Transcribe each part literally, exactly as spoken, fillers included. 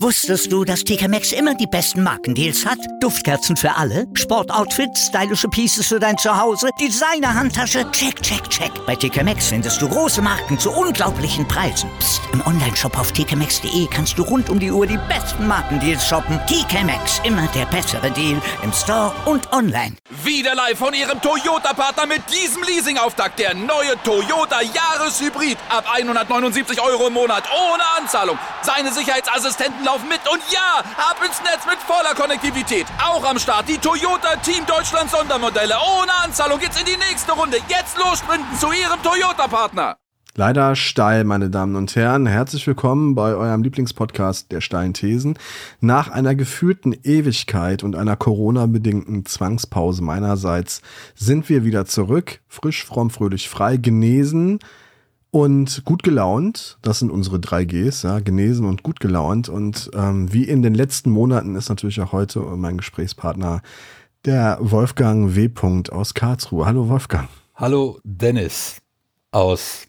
Wusstest du, dass T K Maxx immer die besten Markendeals hat? Duftkerzen für alle, Sportoutfits, stylische Pieces für dein Zuhause, Designer-Handtasche, check, check, check. Bei T K Maxx findest du große Marken zu unglaublichen Preisen. Psst. Im Onlineshop auf t k maxx punkt de kannst du rund um die Uhr die besten Markendeals shoppen. T K Maxx, immer der bessere Deal im Store und online. Wieder live von Ihrem Toyota-Partner mit diesem Leasing-Auftakt. Der neue Toyota Jahreshybrid. Ab hundertneunundsiebzig Euro im Monat ohne Anzahlung. Seine Sicherheitsassistenten laufen mit und ja, ab ins Netz mit voller Konnektivität. Auch am Start die Toyota Team Deutschland Sondermodelle. Ohne Anzahlung geht's in die nächste Runde. Jetzt los sprinten zu Ihrem Toyota-Partner. Leider steil, meine Damen und Herren. Herzlich willkommen bei eurem Lieblingspodcast der steilen Thesen. Nach einer gefühlten Ewigkeit und einer Corona-bedingten Zwangspause meinerseits sind wir wieder zurück. Frisch, fromm, fröhlich, frei, genesen und gut gelaunt. Das sind unsere drei Gs, ja, genesen und gut gelaunt. Und ähm, wie in den letzten Monaten ist natürlich auch heute mein Gesprächspartner der Wolfgang W. aus Karlsruhe. Hallo Wolfgang. Hallo Dennis aus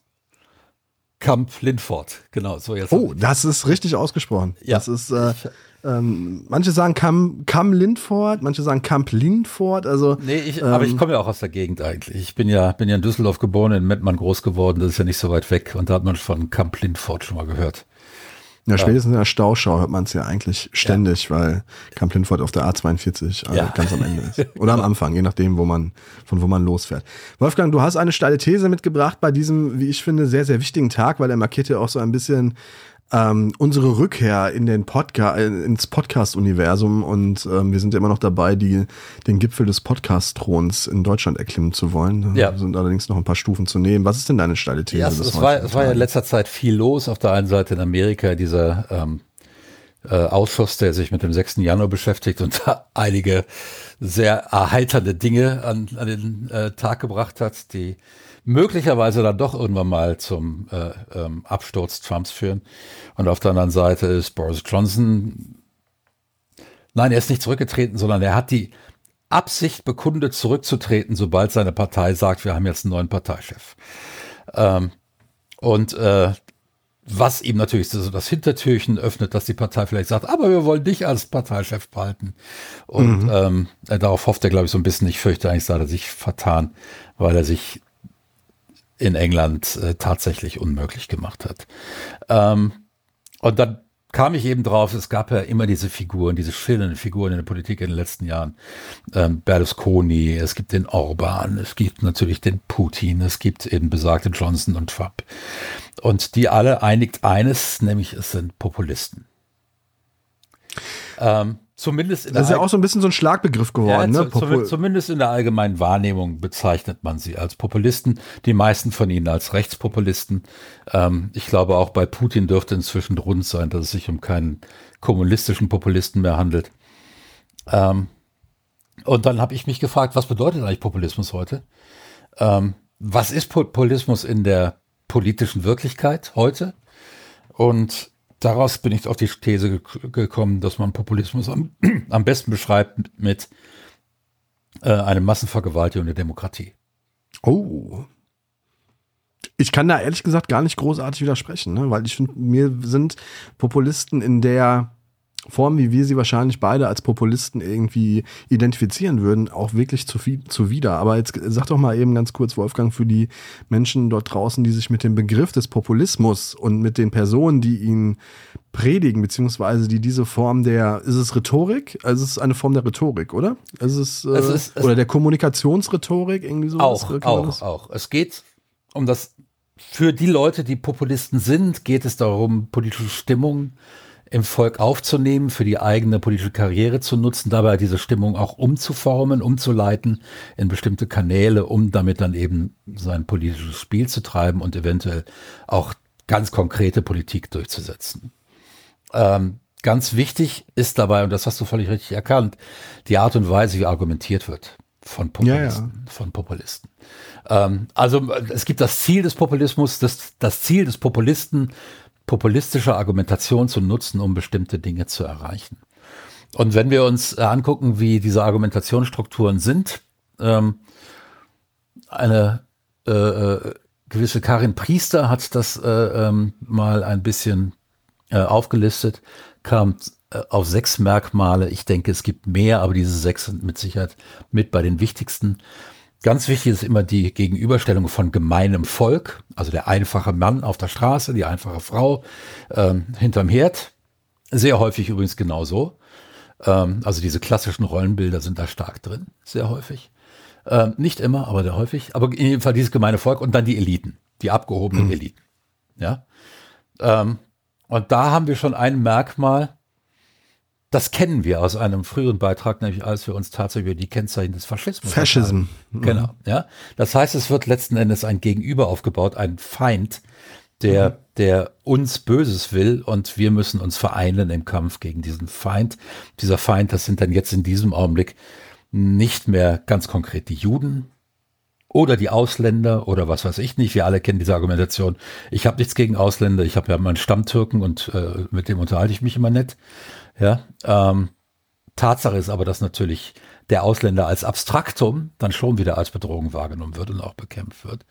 Kamp Lindfort, genau, so jetzt. Oh, das ist richtig ausgesprochen. Ja. Das ist, äh, ähm, manche sagen Kamp, Kamp Lindfort, manche sagen Kamp Lindfort, also. Nee, ich, ähm, aber ich komme ja auch aus der Gegend eigentlich. Ich bin ja, bin ja in Düsseldorf geboren, in Mettmann groß geworden, das ist ja nicht so weit weg und da hat man von Kamp Lindfort schon mal gehört. Ja, spätestens in der Stauschau hört man es ja eigentlich ständig, ja. Weil Kamp Lindfort auf der A zweiundvierzig äh, ja. ganz am Ende ist. Oder am Anfang, je nachdem, wo man, von wo man losfährt. Wolfgang, du hast eine steile These mitgebracht bei diesem, wie ich finde, sehr, sehr wichtigen Tag, weil er markiert ja auch so ein bisschen ähm, unsere Rückkehr in den Podca- ins Podcast-Universum und ähm, wir sind ja immer noch dabei, die, den Gipfel des Podcast-Throns in Deutschland erklimmen zu wollen. Ja. Sind allerdings noch ein paar Stufen zu nehmen. Was ist denn deine steile These? Ja, es, es, war, es war ja in letzter Zeit viel los. Auf der einen Seite in Amerika dieser ähm, äh, Ausschuss, der sich mit dem sechsten Januar beschäftigt und da einige sehr erheiternde Dinge an, an den äh, Tag gebracht hat, die möglicherweise dann doch irgendwann mal zum äh, ähm, Absturz Trumps führen. Und auf der anderen Seite ist Boris Johnson, nein, er ist nicht zurückgetreten, sondern er hat die Absicht bekundet, zurückzutreten, sobald seine Partei sagt, wir haben jetzt einen neuen Parteichef. Ähm, und äh, was ihm natürlich so das Hintertürchen öffnet, dass die Partei vielleicht sagt, aber wir wollen dich als Parteichef behalten. Und mhm. ähm, darauf hofft er, glaube ich, so ein bisschen. Ich fürchte eigentlich, hat er sich vertan, weil er sich in England äh, tatsächlich unmöglich gemacht hat. Ähm, und dann kam ich eben drauf, es gab ja immer diese Figuren, diese schillernden Figuren in der Politik in den letzten Jahren. Ähm, Berlusconi, es gibt den Orban, es gibt natürlich den Putin, es gibt eben besagte Johnson und Trump. Und die alle einigt eines, nämlich es sind Populisten. Ähm, Zumindest in das ist der ja auch so ein bisschen so ein Schlagbegriff geworden. ja, ne? zu, zumindest in der allgemeinen Wahrnehmung bezeichnet man sie als Populisten. Die meisten von ihnen als Rechtspopulisten. Ähm, ich glaube, auch bei Putin dürfte inzwischen rund sein, dass es sich um keinen kommunistischen Populisten mehr handelt. Ähm, und dann habe ich mich gefragt, was bedeutet eigentlich Populismus heute? Ähm, was ist Populismus in der politischen Wirklichkeit heute? Und daraus bin ich auf die These ge- gekommen, dass man Populismus am, am besten beschreibt mit äh, einer Massenvergewaltigung der Demokratie. Oh. Ich kann da ehrlich gesagt gar nicht großartig widersprechen, ne? Weil ich finde, mir sind Populisten in der Form, wie wir sie wahrscheinlich beide als Populisten irgendwie identifizieren würden, auch wirklich zu viel, zuwider. Aber jetzt sag doch mal eben ganz kurz, Wolfgang, für die Menschen dort draußen, die sich mit dem Begriff des Populismus und mit den Personen, die ihn predigen, beziehungsweise die diese Form der, ist es Rhetorik? Also es ist eine Form der Rhetorik, oder? Ist es, äh, es ist, es oder der Kommunikationsrhetorik, irgendwie sowas? Auch, auch, auch. Es geht um das, für die Leute, die Populisten sind, geht es darum, politische Stimmung im Volk aufzunehmen, für die eigene politische Karriere zu nutzen, dabei diese Stimmung auch umzuformen, umzuleiten in bestimmte Kanäle, um damit dann eben sein politisches Spiel zu treiben und eventuell auch ganz konkrete Politik durchzusetzen. Ähm, ganz wichtig ist dabei, und das hast du völlig richtig erkannt, die Art und Weise, wie argumentiert wird von Populisten. Ja, ja. Von Populisten. Ähm, also es gibt das Ziel des Populismus, das, das Ziel des Populisten, populistische Argumentation zu nutzen, um bestimmte Dinge zu erreichen. Und wenn wir uns äh, angucken, wie diese Argumentationsstrukturen sind, ähm, eine äh, äh, gewisse Karin Priester hat das äh, ähm, mal ein bisschen äh, aufgelistet. kam äh, auf sechs Merkmale. Ich denke, es gibt mehr, aber diese sechs sind mit Sicherheit mit bei den wichtigsten. Ganz wichtig ist immer die Gegenüberstellung von gemeinem Volk, also der einfache Mann auf der Straße, die einfache Frau ähm, hinterm Herd. Sehr häufig übrigens genauso. Ähm, also diese klassischen Rollenbilder sind da stark drin, sehr häufig. Ähm, nicht immer, aber sehr häufig. Aber in jedem Fall dieses gemeine Volk und dann die Eliten, die abgehobenen mhm. Eliten. Ja. Ähm, und da haben wir schon ein Merkmal, das kennen wir aus einem früheren Beitrag, nämlich als wir uns tatsächlich über die Kennzeichen des Faschismus Fascism. Mhm. Genau, ja. Das heißt, es wird letzten Endes ein Gegenüber aufgebaut, ein Feind, der, mhm. der uns Böses will und wir müssen uns vereinen im Kampf gegen diesen Feind. Dieser Feind, das sind dann jetzt in diesem Augenblick nicht mehr ganz konkret die Juden oder die Ausländer oder was weiß ich nicht. Wir alle kennen diese Argumentation. Ich habe nichts gegen Ausländer, ich habe ja meinen Stammtürken und äh, mit dem unterhalte ich mich immer nett. Ja, ähm, Tatsache ist aber, dass natürlich der Ausländer als Abstraktum dann schon wieder als Bedrohung wahrgenommen wird und auch bekämpft wird.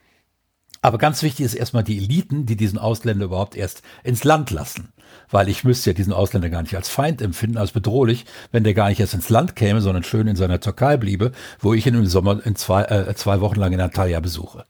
Aber ganz wichtig ist erstmal die Eliten, die diesen Ausländer überhaupt erst ins Land lassen. Weil ich müsste ja diesen Ausländer gar nicht als Feind empfinden, als bedrohlich, wenn der gar nicht erst ins Land käme, sondern schön in seiner Türkei bliebe, wo ich ihn im Sommer in zwei, äh, zwei Wochen lang in Antalya besuche.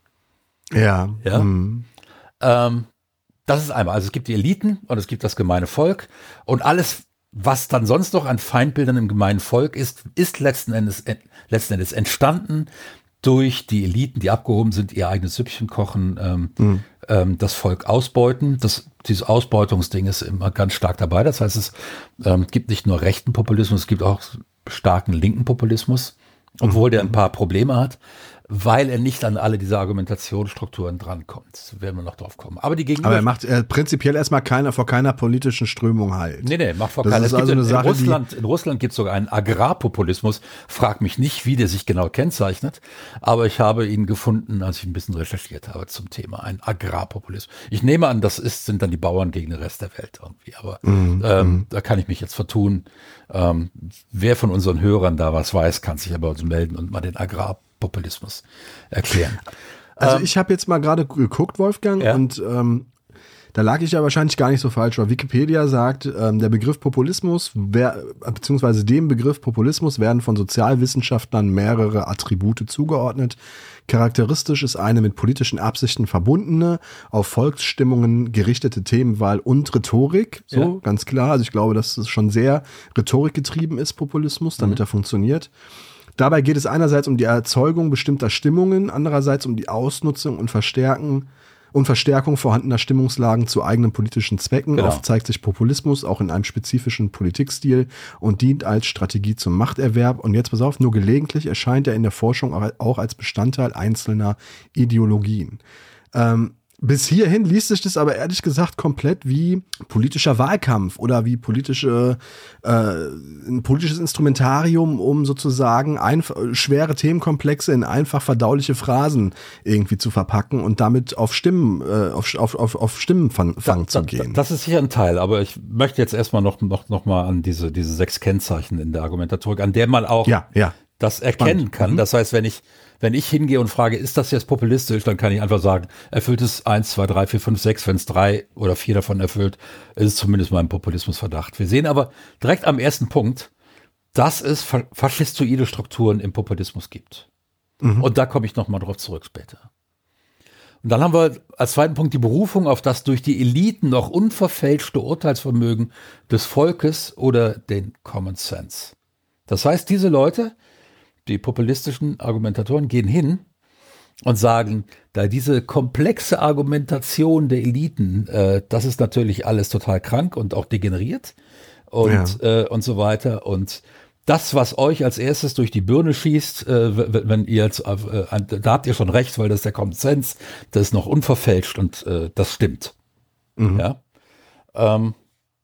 Ja. Ja. Mhm. Ähm, das ist einmal. Also es gibt die Eliten und es gibt das gemeine Volk und alles, was dann sonst noch an Feindbildern im gemeinen Volk ist, ist letzten Endes, äh, letzten Endes entstanden durch die Eliten, die abgehoben sind, ihr eigenes Süppchen kochen, ähm, mhm. ähm, das Volk ausbeuten. Das, dieses Ausbeutungsding ist immer ganz stark dabei. Das heißt, es ähm, gibt nicht nur rechten Populismus, es gibt auch starken linken Populismus, obwohl mhm. der ein paar Probleme hat, weil er nicht an alle diese Argumentationsstrukturen drankommt. Da werden wir noch drauf kommen. Aber die Gegenüber Aber er macht äh, prinzipiell erstmal keiner vor keiner politischen Strömung halt. Nee, nee, macht vor das keiner. Ist Es gibt also in, eine Sache, in Russland, in Russland gibt es sogar einen Agrarpopulismus. Frag mich nicht, wie der sich genau kennzeichnet, aber ich habe ihn gefunden, als ich ein bisschen recherchiert habe zum Thema. Ein Agrarpopulismus. Ich nehme an, das ist, sind dann die Bauern gegen den Rest der Welt irgendwie. Aber mm, ähm, mm. da kann ich mich jetzt vertun. Ähm, wer von unseren Hörern da was weiß, kann sich aber uns melden und mal den Agrarpopulismus erklären. Also ähm, ich habe jetzt mal gerade geguckt, Wolfgang, ja. und ähm, da lag ich ja wahrscheinlich gar nicht so falsch, weil Wikipedia sagt, ähm, der Begriff Populismus, wer, beziehungsweise dem Begriff Populismus werden von Sozialwissenschaftlern mehrere Attribute zugeordnet. Charakteristisch ist eine mit politischen Absichten verbundene, auf Volksstimmungen gerichtete Themenwahl und Rhetorik, so ja. ganz klar. Also ich glaube, dass es schon sehr rhetorikgetrieben ist, Populismus, damit mhm. er funktioniert. Dabei geht es einerseits um die Erzeugung bestimmter Stimmungen, andererseits um die Ausnutzung und Verstärken und Verstärkung vorhandener Stimmungslagen zu eigenen politischen Zwecken. Genau. Oft zeigt sich Populismus auch in einem spezifischen Politikstil und dient als Strategie zum Machterwerb. Und jetzt pass auf, nur gelegentlich erscheint er in der Forschung auch als Bestandteil einzelner Ideologien. Ähm, Bis hierhin liest sich das aber ehrlich gesagt komplett wie politischer Wahlkampf oder wie politische, äh, ein politisches Instrumentarium, um sozusagen einf- schwere Themenkomplexe in einfach verdauliche Phrasen irgendwie zu verpacken und damit auf Stimmen, äh, auf, auf, auf, auf Stimmenfang da, zu gehen. Das ist sicher ein Teil, aber ich möchte jetzt erstmal noch, noch, noch mal an diese, diese sechs Kennzeichen in der Argumentatorik, an der man auch ja, ja. das erkennen kann. Mhm. Das heißt, wenn ich Wenn ich hingehe und frage, ist das jetzt populistisch, dann kann ich einfach sagen, erfüllt es eins, zwei, drei, vier, fünf, sechs. Wenn es drei oder vier davon erfüllt, ist es zumindest mein Populismusverdacht. Wir sehen aber direkt am ersten Punkt, dass es faschistoide Strukturen im Populismus gibt. Mhm. Und da komme ich nochmal drauf zurück später. Und dann haben wir als zweiten Punkt die Berufung auf das durch die Eliten noch unverfälschte Urteilsvermögen des Volkes oder den Common Sense. Das heißt, diese Leute, die populistischen Argumentatoren, gehen hin und sagen, da diese komplexe Argumentation der Eliten, äh, das ist natürlich alles total krank und auch degeneriert und, ja. äh, und so weiter. Und das, was euch als erstes durch die Birne schießt, äh, wenn ihr jetzt, äh, da habt ihr schon recht, weil das ist der Common Sense, das ist noch unverfälscht und äh, das stimmt. Mhm. Ja. Ähm,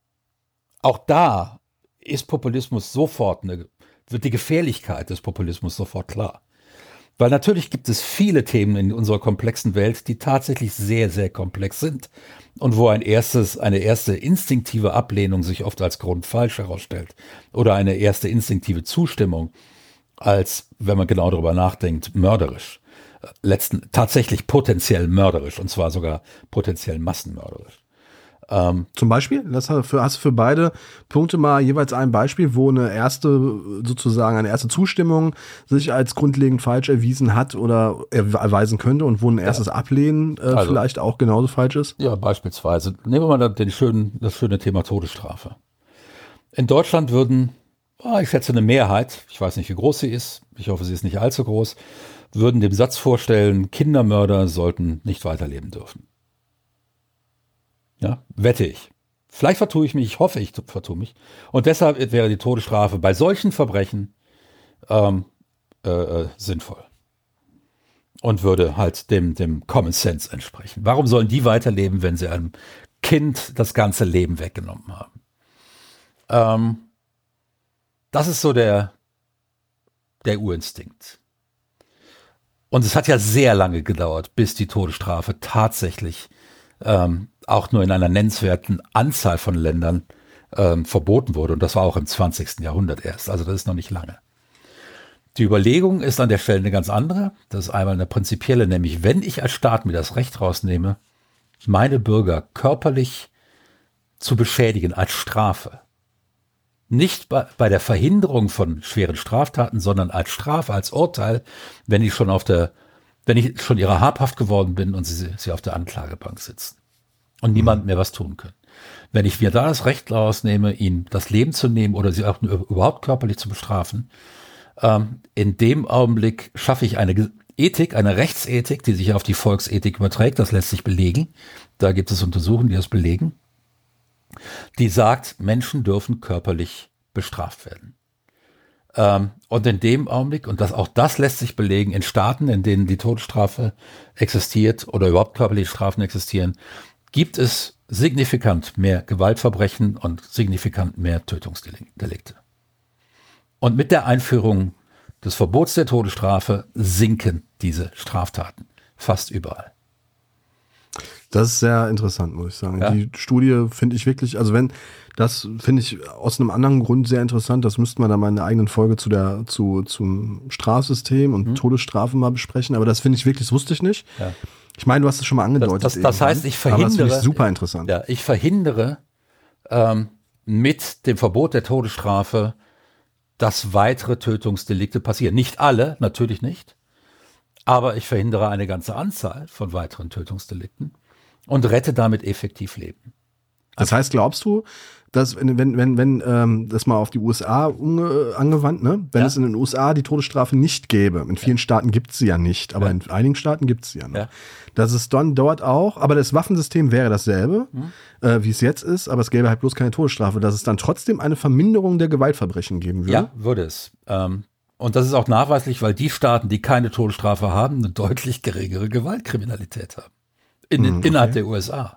auch da ist Populismus sofort eine wird die Gefährlichkeit des Populismus sofort klar. Weil natürlich gibt es viele Themen in unserer komplexen Welt, die tatsächlich sehr, sehr komplex sind und wo ein erstes, eine erste instinktive Ablehnung sich oft als grundfalsch herausstellt oder eine erste instinktive Zustimmung als, wenn man genau darüber nachdenkt, mörderisch. Letzten, tatsächlich potenziell mörderisch und zwar sogar potenziell massenmörderisch. Ähm, Zum Beispiel? Das hast, du, hast du für beide Punkte mal jeweils ein Beispiel, wo eine erste, sozusagen eine erste Zustimmung sich als grundlegend falsch erwiesen hat oder erweisen könnte und wo ein erstes ja. Ablehnen äh, also, vielleicht auch genauso falsch ist? Ja, beispielsweise. Nehmen wir mal den schönen, das schöne Thema Todesstrafe. In Deutschland würden, oh, ich schätze eine Mehrheit, ich weiß nicht, wie groß sie ist, ich hoffe, sie ist nicht allzu groß, würden dem Satz vorstellen, Kindermörder sollten nicht weiterleben dürfen. Ja, wette ich. Vielleicht vertue ich mich, ich hoffe, ich vertue mich. Und deshalb wäre die Todesstrafe bei solchen Verbrechen ähm, äh, sinnvoll. Und würde halt dem, dem Common Sense entsprechen. Warum sollen die weiterleben, wenn sie einem Kind das ganze Leben weggenommen haben? Ähm, das ist so der, der Urinstinkt. Und es hat ja sehr lange gedauert, bis die Todesstrafe tatsächlich ähm, auch nur in einer nennenswerten Anzahl von Ländern ähm, verboten wurde. Und das war auch im zwanzigsten Jahrhundert erst. Also das ist noch nicht lange. Die Überlegung ist an der Stelle eine ganz andere. Das ist einmal eine prinzipielle, nämlich wenn ich als Staat mir das Recht rausnehme, meine Bürger körperlich zu beschädigen als Strafe, nicht bei, bei der Verhinderung von schweren Straftaten, sondern als Strafe, als Urteil, wenn ich schon auf der, wenn ich schon ihrer habhaft geworden bin und sie, sie auf der Anklagebank sitzen und niemand mehr was tun können. Wenn ich mir da das Recht rausnehme, ihnen das Leben zu nehmen oder sie auch überhaupt körperlich zu bestrafen, ähm, in dem Augenblick schaffe ich eine Ethik, eine Rechtsethik, die sich auf die Volksethik überträgt, das lässt sich belegen. Da gibt es Untersuchungen, die das belegen. Die sagt, Menschen dürfen körperlich bestraft werden. Ähm, und in dem Augenblick, und das, auch das lässt sich belegen, in Staaten, in denen die Todesstrafe existiert oder überhaupt körperliche Strafen existieren, gibt es signifikant mehr Gewaltverbrechen und signifikant mehr Tötungsdelikte. Und mit der Einführung des Verbots der Todesstrafe sinken diese Straftaten fast überall. Das ist sehr interessant, muss ich sagen. Ja. Die Studie finde ich wirklich, also wenn, das finde ich aus einem anderen Grund sehr interessant, das müsste man dann mal in einer eigenen Folge zu der, zu, zum Strafsystem und mhm. Todesstrafen mal besprechen, aber das finde ich wirklich, das wusste ich nicht. Ja. Ich meine, du hast es schon mal angedeutet. Das, das, das heißt, ich verhindere, aber das finde ich super interessant. Ja, ich verhindere ähm, mit dem Verbot der Todesstrafe, dass weitere Tötungsdelikte passieren. Nicht alle, natürlich nicht, aber ich verhindere eine ganze Anzahl von weiteren Tötungsdelikten und rette damit effektiv Leben. Das heißt, glaubst du, dass wenn, wenn, wenn, wenn ähm, das mal auf die U S A umge- angewandt, ne? Wenn ja. es in den U S A die Todesstrafe nicht gäbe, in vielen ja. Staaten gibt es sie ja nicht, aber ja. in einigen Staaten gibt es sie ja noch. Ja. Dass es dann dort auch, aber das Waffensystem wäre dasselbe, mhm. äh, wie es jetzt ist, aber es gäbe halt bloß keine Todesstrafe, dass es dann trotzdem eine Verminderung der Gewaltverbrechen geben würde. Ja, würde es. Ähm, und das ist auch nachweislich, weil die Staaten, die keine Todesstrafe haben, eine deutlich geringere Gewaltkriminalität haben. In, mhm, okay. Innerhalb der U S A.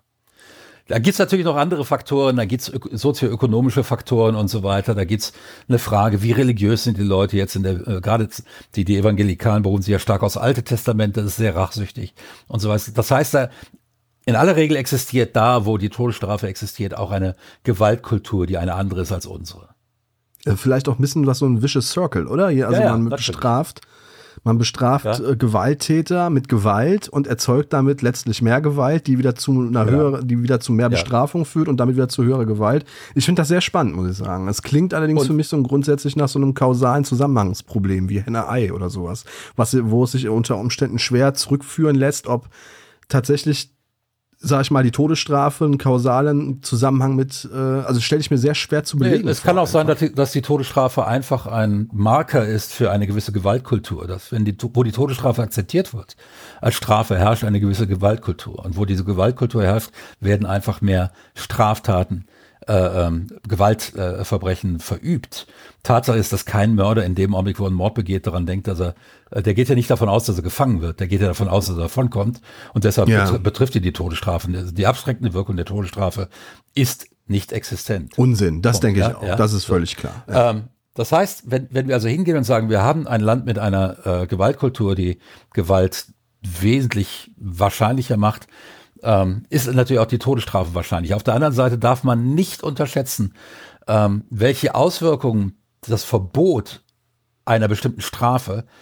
Da gibt's natürlich noch andere Faktoren, da gibt's ök- sozioökonomische Faktoren und so weiter. Da gibt's eine Frage, wie religiös sind die Leute jetzt in der, äh, gerade die, die Evangelikalen beruhen sich ja stark aufs Alte Testament, das ist sehr rachsüchtig und so weiter. Das heißt, da, in aller Regel existiert da, wo die Todesstrafe existiert, auch eine Gewaltkultur, die eine andere ist als unsere. Vielleicht auch ein bisschen was so ein vicious circle, oder? Also ja, ja, man bestraft, man bestraft ja. äh, Gewalttäter mit Gewalt und erzeugt damit letztlich mehr Gewalt, die wieder zu einer ja. höheren, die wieder zu mehr Bestrafung ja. führt und damit wieder zu höherer Gewalt. Ich finde das sehr spannend, muss ich sagen. Es klingt allerdings und für mich so grundsätzlich nach so einem kausalen Zusammenhangsproblem wie Henne-Ei oder sowas, was, wo es sich unter Umständen schwer zurückführen lässt, ob tatsächlich, sag ich mal, die Todesstrafe einen kausalen Zusammenhang mit, äh, also stelle ich mir sehr schwer zu belegen. Nee, es kann auch sein, dass die, dass die Todesstrafe einfach ein Marker ist für eine gewisse Gewaltkultur. Dass wenn die, wo die Todesstrafe akzeptiert wird, als Strafe herrscht eine gewisse Gewaltkultur. Und wo diese Gewaltkultur herrscht, werden einfach mehr Straftaten, äh, ähm, Gewaltverbrechen äh, verübt. Tatsache ist, dass kein Mörder in dem Augenblick, wo er einen Mord begeht, daran denkt, dass er, äh, der geht ja nicht davon aus, dass er gefangen wird, der geht ja davon aus, dass er davonkommt. Und deshalb ja. betr- betrifft ihn die Todesstrafe. Die abschreckende Wirkung der Todesstrafe ist nicht existent. Unsinn, das Punkt, denke ich ja, auch, ja. das ist völlig klar. Ja. Ähm, das heißt, wenn, wenn wir also hingehen und sagen, wir haben ein Land mit einer äh, Gewaltkultur, die Gewalt wesentlich wahrscheinlicher macht, ähm, ist natürlich auch die Todesstrafe wahrscheinlich. Auf der anderen Seite darf man nicht unterschätzen, ähm, welche Auswirkungen das Verbot einer bestimmten Strafe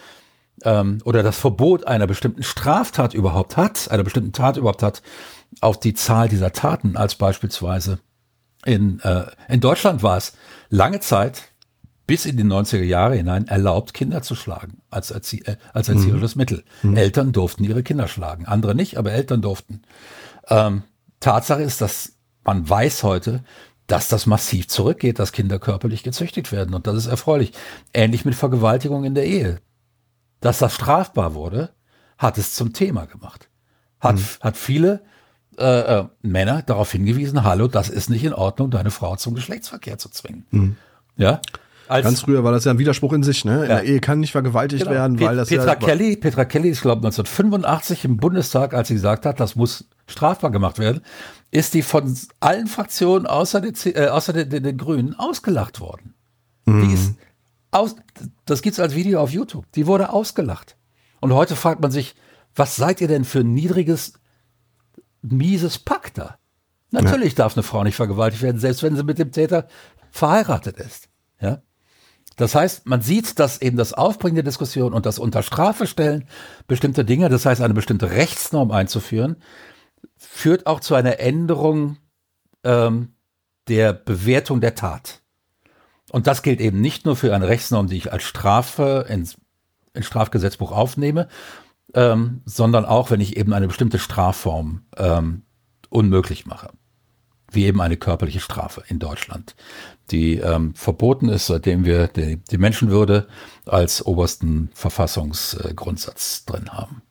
ähm, oder das Verbot einer bestimmten Straftat überhaupt hat, einer bestimmten Tat überhaupt hat, auf die Zahl dieser Taten, als beispielsweise in, äh, in Deutschland war es lange Zeit, bis in die neunziger Jahre hinein, erlaubt, Kinder zu schlagen als, Erzie äh, als erzieherisches mhm. Mittel. Mhm. Eltern durften ihre Kinder schlagen, andere nicht, aber Eltern durften. Ähm, Tatsache ist, dass man weiß heute, dass das massiv zurückgeht, dass Kinder körperlich gezüchtigt werden. Und das ist erfreulich. Ähnlich mit Vergewaltigung in der Ehe. Dass das strafbar wurde, hat es zum Thema gemacht. Hat, mhm. hat viele äh, äh, Männer darauf hingewiesen, hallo, das ist nicht in Ordnung, deine Frau zum Geschlechtsverkehr zu zwingen. Mhm. Ja. Als, Ganz früher war das ja ein Widerspruch in sich, ne? In ja. der Ehe kann nicht vergewaltigt genau. werden, Pet, weil das Petra ja... Kelly, Petra Kelly ist, glaube ich, neunzehnhundertfünfundachtzig im Bundestag, als sie gesagt hat, das muss strafbar gemacht werden, ist die von allen Fraktionen außer, den, äh, außer den, den, den Grünen ausgelacht worden. Mhm. Die ist aus, das gibt's als Video auf YouTube. Die wurde ausgelacht. Und heute fragt man sich, was seid ihr denn für ein niedriges, mieses Pack da? Natürlich ja. darf eine Frau nicht vergewaltigt werden, selbst wenn sie mit dem Täter verheiratet ist. Ja. Das heißt, man sieht, dass eben das Aufbringen der Diskussion und das Unterstrafe stellen bestimmter Dinge, das heißt eine bestimmte Rechtsnorm einzuführen, führt auch zu einer Änderung ähm, der Bewertung der Tat. Und das gilt eben nicht nur für eine Rechtsnorm, die ich als Strafe ins, ins Strafgesetzbuch aufnehme, ähm, sondern auch, wenn ich eben eine bestimmte Strafform ähm, unmöglich mache. Wie eben eine körperliche Strafe in Deutschland, die ähm, verboten ist, seitdem wir die, die Menschenwürde als obersten Verfassungsgrundsatz äh, drin haben.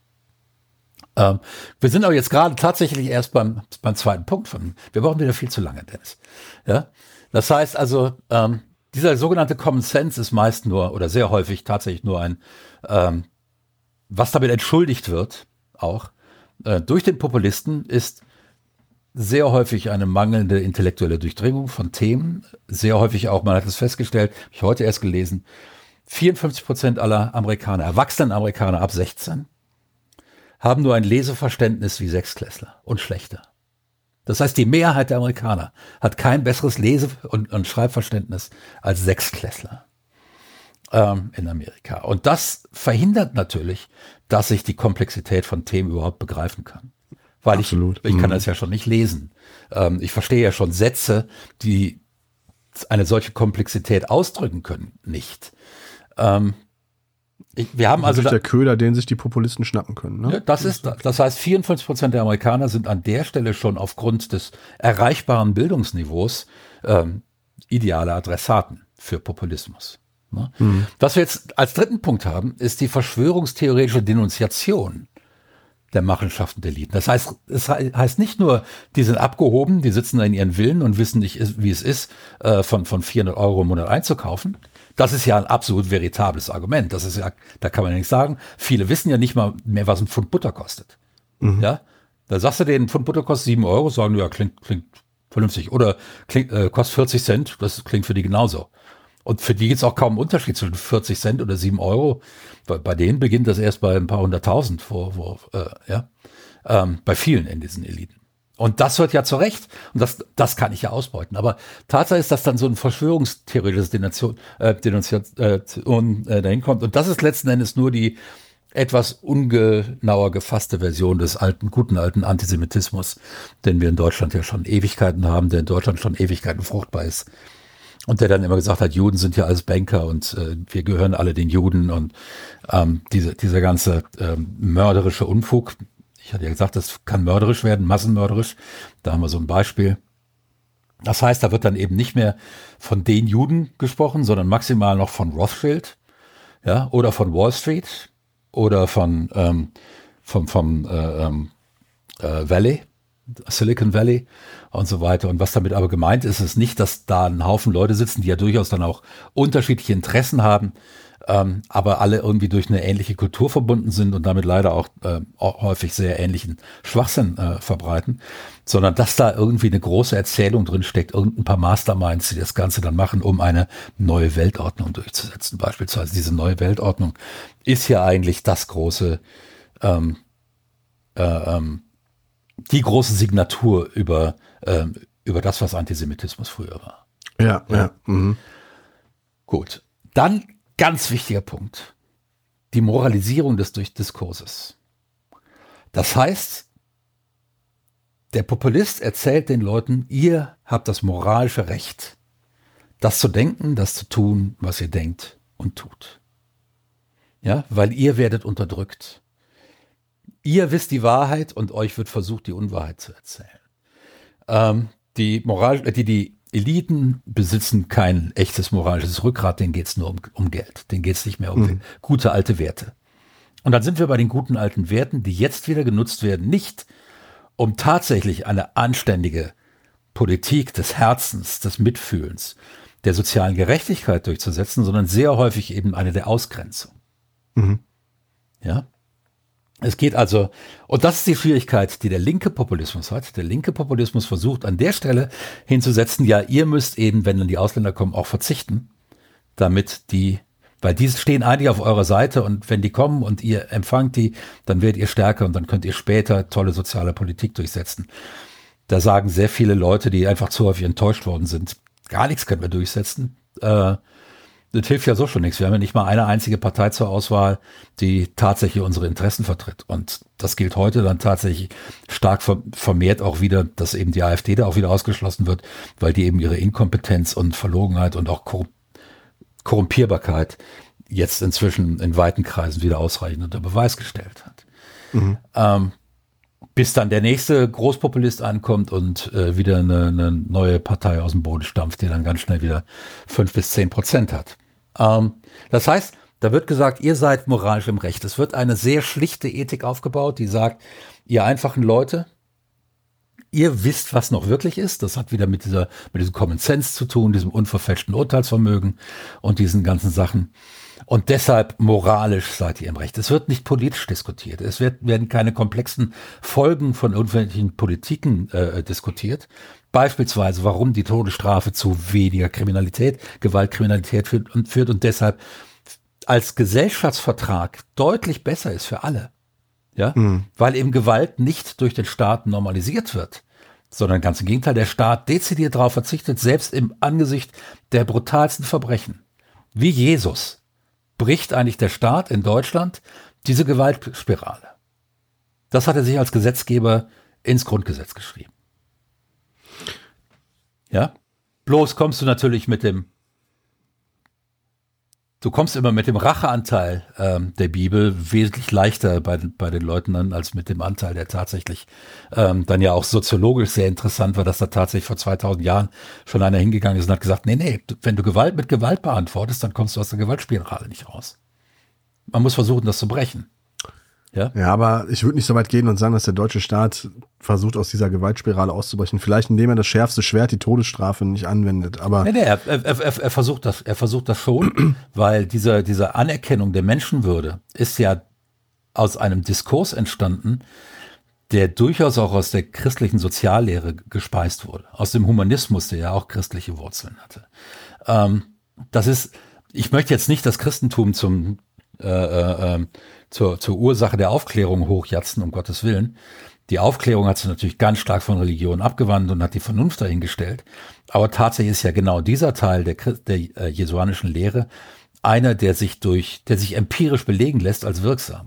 Ähm, wir sind aber jetzt gerade tatsächlich erst beim, beim zweiten Punkt von, wir brauchen wieder viel zu lange, Dennis. Ja? Das heißt also, ähm, dieser sogenannte Common Sense ist meist nur oder sehr häufig tatsächlich nur ein, ähm, was damit entschuldigt wird, auch äh, durch den Populisten, ist sehr häufig eine mangelnde intellektuelle Durchdringung von Themen, sehr häufig auch, man hat es festgestellt, habe ich heute erst gelesen, vierundfünfzig Prozent aller Amerikaner, erwachsenen Amerikaner ab sechzehn, haben nur ein Leseverständnis wie Sechsklässler und schlechter. Das heißt, die Mehrheit der Amerikaner hat kein besseres Lese- und, und Schreibverständnis als Sechsklässler ähm, in Amerika. Und das verhindert natürlich, dass ich die Komplexität von Themen überhaupt begreifen kann. Weil Absolut. ich, ich kann das ja schon nicht lesen. Ähm, ich verstehe ja schon Sätze, die eine solche Komplexität ausdrücken können, nicht. Ähm, ich, wir haben das also ist da, der Köder, den sich die Populisten schnappen können. Ne? Ja, das ist, das heißt, vierundfünfzig Prozent der Amerikaner sind an der Stelle schon aufgrund des erreichbaren Bildungsniveaus ähm, ideale Adressaten für Populismus. Ne? Mhm. Was wir jetzt als dritten Punkt haben, ist die verschwörungstheoretische Denunziation der Machenschaften der Eliten. Das heißt, es heißt nicht nur, die sind abgehoben, die sitzen da in ihren Villen und wissen nicht, wie es ist, von, von vierhundert Euro im Monat einzukaufen. Das ist ja ein absolut veritables Argument. Das ist ja, da kann man ja nichts sagen. Viele wissen ja nicht mal mehr, was ein Pfund Butter kostet. Mhm. Ja, da sagst du denen, ein Pfund Butter kostet sieben Euro, sagen, ja, klingt, klingt vernünftig. Oder klingt, äh, kostet vierzig Cent, das klingt für die genauso. Und für die gibt es auch kaum einen Unterschied zwischen vierzig Cent oder sieben Euro. Bei, bei denen beginnt das erst bei ein paar hunderttausend, wo, wo, äh, ja, ähm, bei vielen in diesen Eliten. Und das hört ja zurecht. Und das, das kann ich ja ausbeuten. Aber Tatsache ist, dass dann so ein verschwörungstheoretisches Denunziation, äh, Denunziation äh, dahin kommt. Und das ist letzten Endes nur die etwas ungenauer gefasste Version des alten, guten alten Antisemitismus, den wir in Deutschland ja schon Ewigkeiten haben, der in Deutschland schon Ewigkeiten fruchtbar ist. Und der dann immer gesagt hat, Juden sind ja alles Banker und äh, wir gehören alle den Juden und ähm, diese, dieser ganze ähm, mörderische Unfug. Ich hatte ja gesagt, das kann mörderisch werden, massenmörderisch. Da haben wir so ein Beispiel. Das heißt, da wird dann eben nicht mehr von den Juden gesprochen, sondern maximal noch von Rothschild, ja, oder von Wall Street oder von ähm, vom vom äh, äh, Valley, Silicon Valley und so weiter. Und was damit aber gemeint ist, ist nicht, dass da ein Haufen Leute sitzen, die ja durchaus dann auch unterschiedliche Interessen haben, ähm, aber alle irgendwie durch eine ähnliche Kultur verbunden sind und damit leider auch, äh, auch häufig sehr ähnlichen Schwachsinn äh, verbreiten, sondern dass da irgendwie eine große Erzählung drin steckt, irgendein paar Masterminds, die das Ganze dann machen, um eine neue Weltordnung durchzusetzen. Beispielsweise diese neue Weltordnung ist ja eigentlich das große ähm, äh, ähm, die große Signatur über, ähm, über das, was Antisemitismus früher war. Ja, ja. ja. Mhm. Gut. Dann ganz wichtiger Punkt. die Moralisierung des Diskurses. Das heißt, der Populist erzählt den Leuten, ihr habt das moralische Recht, das zu denken, das zu tun, was ihr denkt und tut. Ja, weil ihr werdet unterdrückt. Ihr wisst die Wahrheit und euch wird versucht, die Unwahrheit zu erzählen. Ähm, die, Moral, die, die Eliten besitzen kein echtes moralisches Rückgrat, denen geht es nur um, um Geld. Denen geht es nicht mehr um mhm. gute alte Werte. Und dann sind wir bei den guten alten Werten, die jetzt wieder genutzt werden, nicht um tatsächlich eine anständige Politik des Herzens, des Mitfühlens, der sozialen Gerechtigkeit durchzusetzen, sondern sehr häufig eben eine der Ausgrenzung. Mhm. Ja. Es geht also, und das ist die Schwierigkeit, die der linke Populismus hat. Der linke Populismus versucht an der Stelle hinzusetzen, ja, ihr müsst eben, wenn dann die Ausländer kommen, auch verzichten, damit die, weil die stehen eigentlich auf eurer Seite und wenn die kommen und ihr empfangt die, dann werdet ihr stärker und dann könnt ihr später tolle soziale Politik durchsetzen. Da sagen sehr viele Leute, die einfach zu häufig enttäuscht worden sind, gar nichts können wir durchsetzen. Äh, Das hilft ja so schon nichts. Wir haben ja nicht mal eine einzige Partei zur Auswahl, die tatsächlich unsere Interessen vertritt. Und das gilt heute dann tatsächlich stark vermehrt auch wieder, dass eben die AfD da auch wieder ausgeschlossen wird, weil die eben ihre Inkompetenz und Verlogenheit und auch Korrumpierbarkeit jetzt inzwischen in weiten Kreisen wieder ausreichend unter Beweis gestellt hat. Mhm. Ähm, bis dann der nächste Großpopulist ankommt und äh, wieder eine, eine neue Partei aus dem Boden stampft, die dann ganz schnell wieder fünf bis zehn Prozent hat. Ähm, das heißt, da wird gesagt, ihr seid moralisch im Recht. Es wird eine sehr schlichte Ethik aufgebaut, die sagt, ihr einfachen Leute, ihr wisst, was noch wirklich ist. Das hat wieder mit dieser, mit diesem Common Sense zu tun, diesem unverfälschten Urteilsvermögen und diesen ganzen Sachen. Und deshalb moralisch seid ihr im Recht. Es wird nicht politisch diskutiert. Es wird, werden keine komplexen Folgen von irgendwelchen Politiken äh, diskutiert. Beispielsweise, warum die Todesstrafe zu weniger Kriminalität, Gewaltkriminalität führt und, führt und deshalb als Gesellschaftsvertrag deutlich besser ist für alle. Ja, mhm. Weil eben Gewalt nicht durch den Staat normalisiert wird, sondern ganz im Gegenteil, der Staat dezidiert darauf verzichtet, selbst im Angesicht der brutalsten Verbrechen. Wie Jesus bricht eigentlich der Staat in Deutschland diese Gewaltspirale. Das hat er sich als Gesetzgeber ins Grundgesetz geschrieben. Ja, bloß kommst du natürlich mit dem, du kommst immer mit dem Racheanteil ähm, der Bibel wesentlich leichter bei, bei den Leuten an, als mit dem Anteil, der tatsächlich ähm, dann ja auch soziologisch sehr interessant war, dass da tatsächlich vor zweitausend Jahren schon einer hingegangen ist und hat gesagt, nee, nee, wenn du Gewalt mit Gewalt beantwortest, dann kommst du aus der Gewaltspirale nicht raus. Man muss versuchen, das zu brechen. Ja, ja, aber ich würde nicht so weit gehen und sagen, dass der deutsche Staat versucht, aus dieser Gewaltspirale auszubrechen. Vielleicht indem er das schärfste Schwert, die Todesstrafe, nicht anwendet. Aber nee, nee, er, er, er, er versucht das, er versucht das schon, weil diese, diese Anerkennung der Menschenwürde ist ja aus einem Diskurs entstanden, der durchaus auch aus der christlichen Soziallehre gespeist wurde. Aus dem Humanismus, der ja auch christliche Wurzeln hatte. Ähm, das ist, ich möchte jetzt nicht das Christentum zum äh, äh, Zur, zur Ursache der Aufklärung hochjatzen, um Gottes Willen. Die Aufklärung hat sich natürlich ganz stark von Religion abgewandt und hat die Vernunft dahingestellt. Aber tatsächlich ist ja genau dieser Teil der, der äh, jesuanischen Lehre einer, der sich durch, der sich empirisch belegen lässt als wirksam.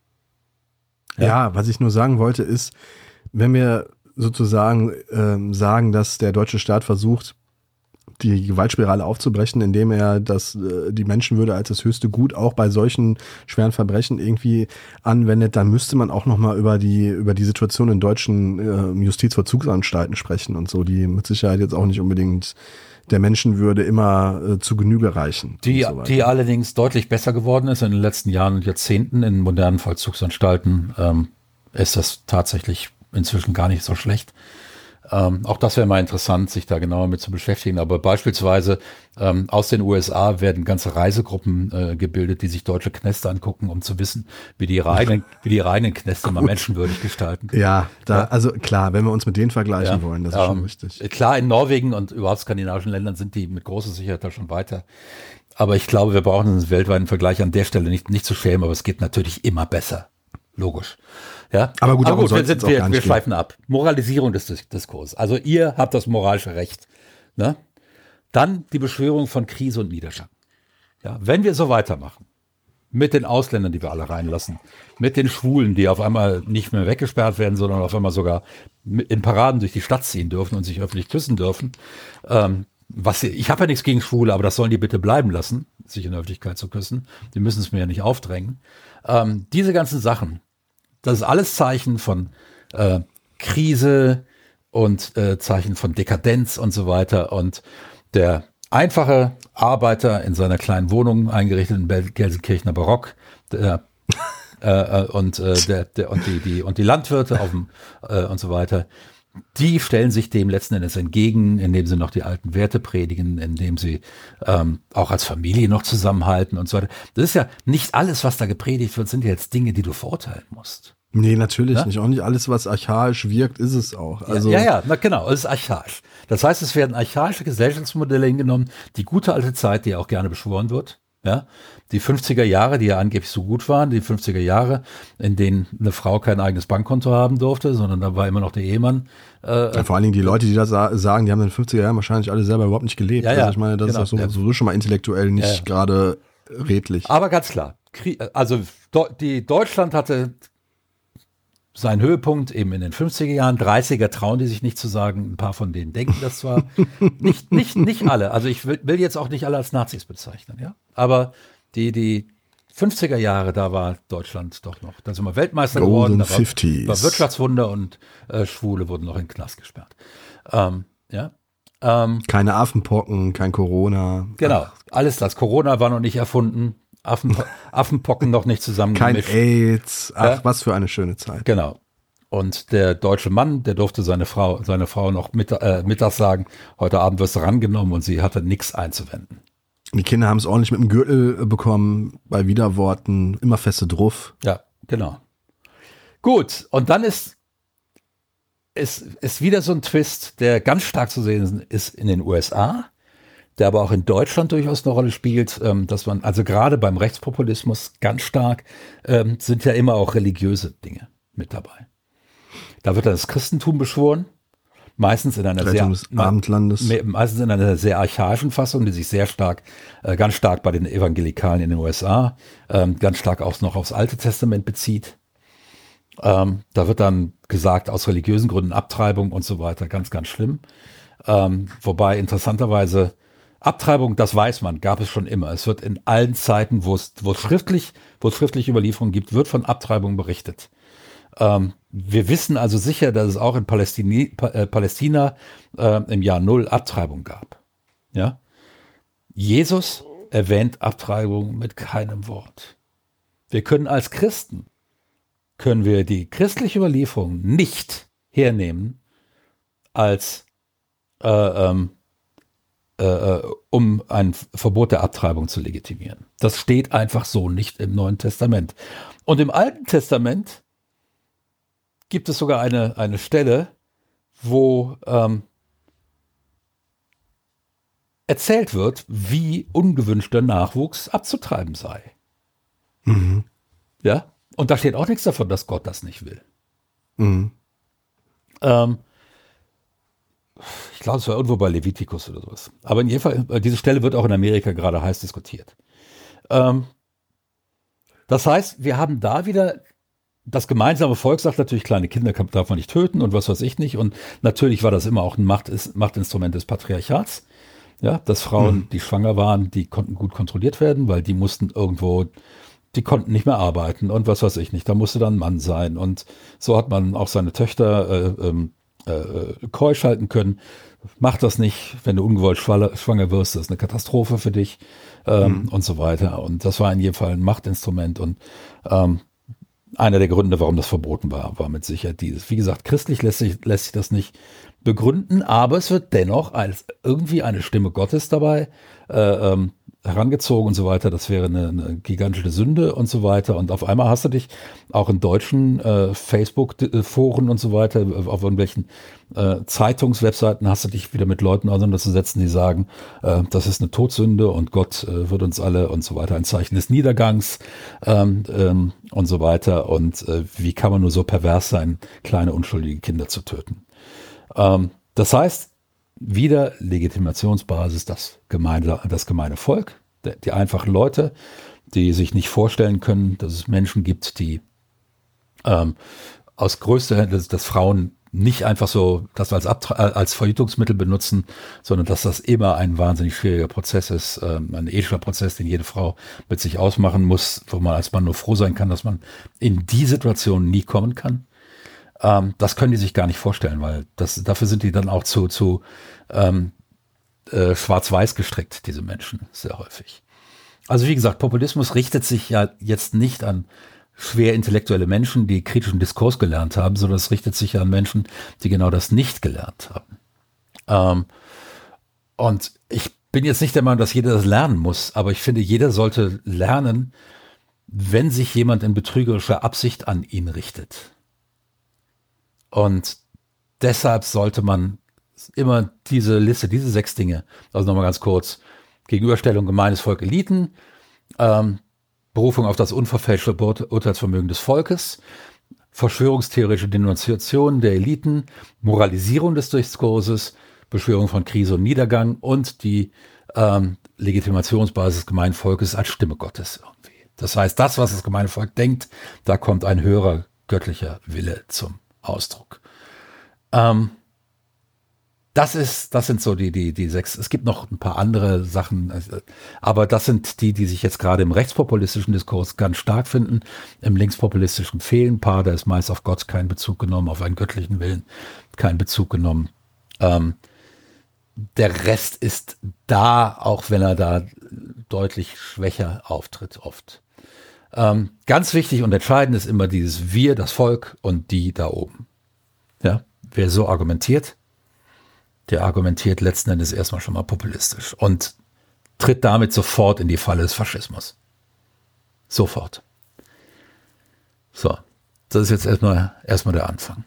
Ja, ja, was ich nur sagen wollte ist, wenn wir sozusagen ähm, sagen, dass der deutsche Staat versucht, die Gewaltspirale aufzubrechen, indem er das, die Menschenwürde als das höchste Gut auch bei solchen schweren Verbrechen irgendwie anwendet, dann müsste man auch nochmal über die, über die Situation in deutschen äh, Justizvollzugsanstalten sprechen und so, die mit Sicherheit jetzt auch nicht unbedingt der Menschenwürde immer äh, zu Genüge reichen. Die, so die allerdings deutlich besser geworden ist in den letzten Jahren und Jahrzehnten in modernen Vollzugsanstalten, ähm, ist das tatsächlich inzwischen gar nicht so schlecht. Ähm, auch das wäre mal interessant, sich da genauer mit zu beschäftigen. Aber beispielsweise ähm, aus den U S A werden ganze Reisegruppen äh, gebildet, die sich deutsche Knäste angucken, um zu wissen, wie die ihre eigenen, wie die ihre eigenen Knäste mal menschenwürdig gestalten können. Ja, da, ja, also klar, wenn wir uns mit denen vergleichen ja, wollen, das ist ähm, schon richtig. Klar, in Norwegen und überhaupt skandinavischen Ländern sind die mit großer Sicherheit da schon weiter. Aber ich glaube, wir brauchen einen weltweiten Vergleich an der Stelle nicht, nicht zu schämen, aber es geht natürlich immer besser. Logisch. Ja, aber gut, aber gut wir, sind, wir, wir schweifen ab. Moralisierung des Diskurses. Also ihr habt das moralische Recht. Ne? Dann die Beschwörung von Krise und Niederschlag. Ja, wenn wir so weitermachen, mit den Ausländern, die wir alle reinlassen, mit den Schwulen, die auf einmal nicht mehr weggesperrt werden, sondern auf einmal sogar in Paraden durch die Stadt ziehen dürfen und sich öffentlich küssen dürfen. Ähm, was ich habe ja nichts gegen Schwule, aber das sollen die bitte bleiben lassen, sich in der Öffentlichkeit zu küssen. Die müssen es mir ja nicht aufdrängen. Ähm, diese ganzen Sachen, das ist alles Zeichen von äh, Krise und äh, Zeichen von Dekadenz und so weiter. Und der einfache Arbeiter in seiner kleinen Wohnung, eingerichtet in Gelsenkirchener Barock, der, äh, und, äh, der, der, und, die, die, und die Landwirte auf dem, äh, und so weiter, die stellen sich dem letzten Endes entgegen, indem sie noch die alten Werte predigen, indem sie ähm, auch als Familie noch zusammenhalten und so weiter. Das ist ja nicht alles, was da gepredigt wird, sind ja jetzt Dinge, die du verurteilen musst. Nee, natürlich ja? nicht. Auch nicht alles, was archaisch wirkt, ist es auch. Also ja, ja, ja, na genau, es ist archaisch. Das heißt, es werden archaische Gesellschaftsmodelle hingenommen, die gute alte Zeit, die ja auch gerne beschworen wird. Ja, die fünfziger Jahre, die ja angeblich so gut waren, die fünfziger Jahre, in denen eine Frau kein eigenes Bankkonto haben durfte, sondern da war immer noch der Ehemann. Äh, ja, vor allen Dingen die Leute, die das sagen, die haben in den fünfziger Jahren wahrscheinlich alle selber überhaupt nicht gelebt. Ja, ja, also ich meine, das genau, ist auch so, ja. sowieso schon mal intellektuell nicht Ja, ja. gerade redlich. Aber ganz klar, also die Deutschland hatte seinen Höhepunkt eben in den fünfziger Jahren, dreißiger trauen die sich nicht zu sagen, ein paar von denen denken das zwar, nicht, nicht, nicht alle, also ich will, will jetzt auch nicht alle als Nazis bezeichnen, ja, aber die, die fünfziger Jahre, da war Deutschland doch noch, da sind wir Weltmeister geworden, da war, war Wirtschaftswunder und äh, Schwule wurden noch in den Knast gesperrt. Ähm, ja. Ähm, Keine Affenpocken, kein Corona. Genau, Ach. alles das. Corona war noch nicht erfunden, Affen, Affenpocken noch nicht zusammengemischt. Kein AIDS, ach, ja? Was für eine schöne Zeit. Genau. Und der deutsche Mann, der durfte seine Frau, seine Frau noch mittag, äh, mittags sagen, heute Abend wirst du rangenommen, und sie hatte nichts einzuwenden. Die Kinder haben es ordentlich mit dem Gürtel bekommen, bei Widerworten, immer feste drauf. Ja, genau. Gut, und dann ist, ist, ist wieder so ein Twist, der ganz stark zu sehen ist in den U S A, der aber auch in Deutschland durchaus eine Rolle spielt, ähm, dass man, also gerade beim Rechtspopulismus ganz stark, ähm, sind ja immer auch religiöse Dinge mit dabei. Da wird dann das Christentum beschworen, meistens in einer sehr, des Abendlandes. meistens in einer sehr archaischen Fassung, die sich sehr stark, äh, ganz stark bei den Evangelikalen in den U S A, ähm, ganz stark auch noch aufs Alte Testament bezieht. Ähm, da wird dann gesagt, aus religiösen Gründen Abtreibung und so weiter, ganz, ganz schlimm. Ähm, wobei interessanterweise Abtreibung, das weiß man, gab es schon immer. Es wird in allen Zeiten, wo es, wo es schriftlich, wo es schriftliche Überlieferungen gibt, wird von Abtreibung berichtet. Ähm, wir wissen also sicher, dass es auch in Palästini, äh, Palästina äh, im Jahr Null Abtreibung gab. Ja? Jesus erwähnt Abtreibung mit keinem Wort. Wir können als Christen, können wir die christliche Überlieferung nicht hernehmen als äh, ähm, äh, um ein Verbot der Abtreibung zu legitimieren. Das steht einfach so nicht im Neuen Testament. Und im Alten Testament gibt es sogar eine, eine Stelle, wo ähm, erzählt wird, wie ungewünschter Nachwuchs abzutreiben sei. Mhm. Ja, und da steht auch nichts davon, dass Gott das nicht will. Mhm. Ähm, ich glaube, es war irgendwo bei Levitikus oder sowas. Aber in jedem Fall, diese Stelle wird auch in Amerika gerade heiß diskutiert. Ähm, das heißt, wir haben da wieder, das gemeinsame Volk sagt natürlich, kleine Kinder kann, darf man nicht töten und was weiß ich nicht. Und natürlich war das immer auch ein Macht, Machtinstrument des Patriarchats. Ja, dass Frauen, mhm. die schwanger waren, die konnten gut kontrolliert werden, weil die mussten irgendwo, die konnten nicht mehr arbeiten und was weiß ich nicht. Da musste dann ein Mann sein. Und so hat man auch seine Töchter äh, ähm, äh, keusch halten können. Mach das nicht, wenn du ungewollt schwanger wirst, das ist eine Katastrophe für dich ähm, mhm. und so weiter. Und das war in jedem Fall ein Machtinstrument. Und ähm, einer der Gründe, warum das verboten war, war mit Sicherheit dieses. Wie gesagt, christlich lässt sich, lässt sich das nicht begründen, aber es wird dennoch als irgendwie eine Stimme Gottes dabei äh, ähm, herangezogen und so weiter. Das wäre eine, eine gigantische Sünde und so weiter. Und auf einmal hast du dich auch in deutschen äh, Facebook-Foren und so weiter, auf irgendwelchen äh, Zeitungswebseiten hast du dich wieder mit Leuten auseinanderzusetzen, die sagen, äh, das ist eine Todsünde und Gott äh, wird uns alle und so weiter, ein Zeichen des Niedergangs ähm, ähm, und so weiter. Und äh, wie kann man nur so pervers sein, kleine unschuldige Kinder zu töten? Ähm, das heißt, wieder Legitimationsbasis, das gemeine, das gemeine Volk, Die einfachen Leute, die sich nicht vorstellen können, dass es Menschen gibt, die ähm, aus größter Hand, dass Frauen nicht einfach so das als, Abtra- als Verhütungsmittel benutzen, sondern dass das immer ein wahnsinnig schwieriger Prozess ist, ähm, ein ethischer Prozess, den jede Frau mit sich ausmachen muss, wo man als Mann nur froh sein kann, dass man in die Situation nie kommen kann. Ähm, das können die sich gar nicht vorstellen, weil das, dafür sind die dann auch zu, zu ähm, äh, schwarz-weiß gestrickt, diese Menschen, sehr häufig. Also wie gesagt, Populismus richtet sich ja jetzt nicht an schwer intellektuelle Menschen, die kritischen Diskurs gelernt haben, sondern es richtet sich an Menschen, die genau das nicht gelernt haben. Ähm, und ich bin jetzt nicht der Meinung, dass jeder das lernen muss, aber ich finde, jeder sollte lernen, wenn sich jemand in betrügerischer Absicht an ihn richtet. Und deshalb sollte man immer diese Liste, diese sechs Dinge, also nochmal ganz kurz, Gegenüberstellung gemeines Volk Eliten, ähm, Berufung auf das unverfälschte Urteilsvermögen des Volkes, verschwörungstheoretische Denunziation der Eliten, Moralisierung des Diskurses, Beschwörung von Krise und Niedergang und die ähm, Legitimationsbasis des gemeinen Volkes als Stimme Gottes irgendwie. Das heißt, das, was das gemeine Volk denkt, da kommt ein höherer göttlicher Wille zum Ausdruck. Ähm, Das ist, das sind so die, die, die sechs. Es gibt noch ein paar andere Sachen, aber das sind die, die sich jetzt gerade im rechtspopulistischen Diskurs ganz stark finden. Im linkspopulistischen fehlen ein paar, da ist meist auf Gott kein Bezug genommen, auf einen göttlichen Willen kein Bezug genommen. Ähm, der Rest ist da, auch wenn er da deutlich schwächer auftritt oft. Ähm, ganz wichtig und entscheidend ist immer dieses Wir, das Volk und die da oben. Ja, wer so argumentiert, der argumentiert letzten Endes erstmal schon mal populistisch und tritt damit sofort in die Falle des Faschismus. Sofort. So, das ist jetzt erstmal, erstmal der Anfang.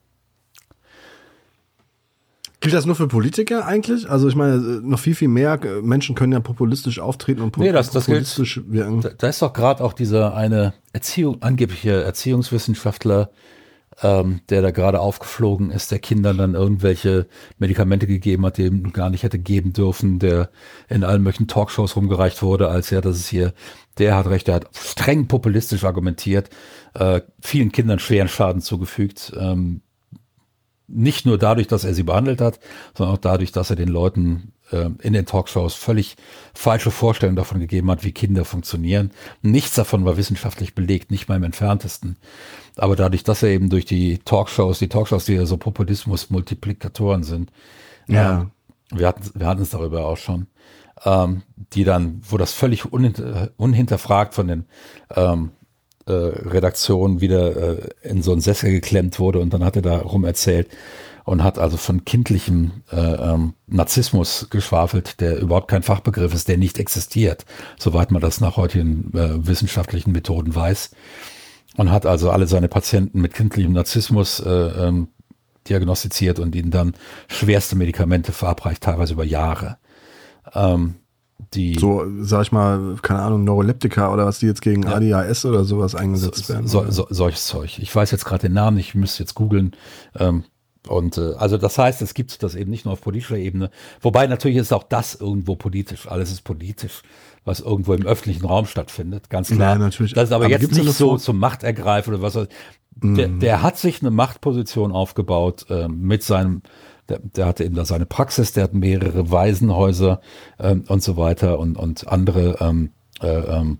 Gilt das nur für Politiker eigentlich? Also ich meine, noch viel, viel mehr Menschen können ja populistisch auftreten und nee, das, das populistisch gilt, wirken. Da, da ist doch gerade auch dieser eine Erziehung, angebliche Erziehungswissenschaftler, Ähm, der da gerade aufgeflogen ist, der Kindern dann irgendwelche Medikamente gegeben hat, die ihm gar nicht hätte geben dürfen, der in allen möglichen Talkshows rumgereicht wurde, als ja, das ist hier, der hat recht, der hat streng populistisch argumentiert, äh, vielen Kindern schweren Schaden zugefügt, ähm, nicht nur dadurch, dass er sie behandelt hat, sondern auch dadurch, dass er den Leuten äh, in den Talkshows völlig falsche Vorstellungen davon gegeben hat, wie Kinder funktionieren. Nichts davon war wissenschaftlich belegt, nicht mal im Entferntesten. Aber dadurch, dass er eben durch die Talkshows, die Talkshows, die ja so Populismus-Multiplikatoren sind, Ja. ähm, wir hatten, wir hatten es darüber auch schon, ähm, die dann, wo das völlig unhinter, unhinterfragt von den ähm, äh, Redaktionen wieder äh, in so einen Sessel geklemmt wurde und dann hat er da rum erzählt und hat also von kindlichem äh, ähm, Narzissmus geschwafelt, der überhaupt kein Fachbegriff ist, der nicht existiert, soweit man das nach heutigen äh, wissenschaftlichen Methoden weiß. Und hat also alle seine Patienten mit kindlichem Narzissmus äh, ähm, diagnostiziert und ihnen dann schwerste Medikamente verabreicht, teilweise über Jahre. Ähm, die so, sag ich mal, keine Ahnung, Neuroleptika oder was die jetzt gegen ja. A D H S oder sowas eingesetzt so, werden. So, so, solches Zeug. Ich weiß jetzt gerade den Namen, ich müsste jetzt googeln. Ähm, und äh, also das heißt, es gibt das eben nicht nur auf politischer Ebene. Wobei natürlich ist auch das irgendwo politisch. Alles ist politisch, was irgendwo im öffentlichen Raum stattfindet, ganz klar. Ja, natürlich. Das ist aber, aber jetzt nicht so Form? zum Machtergreifen oder was. Der, Mm. der hat sich eine Machtposition aufgebaut äh, mit seinem, der, der hatte eben da seine Praxis, der hat mehrere Waisenhäuser ähm, und so weiter und, und andere ähm, äh, ähm,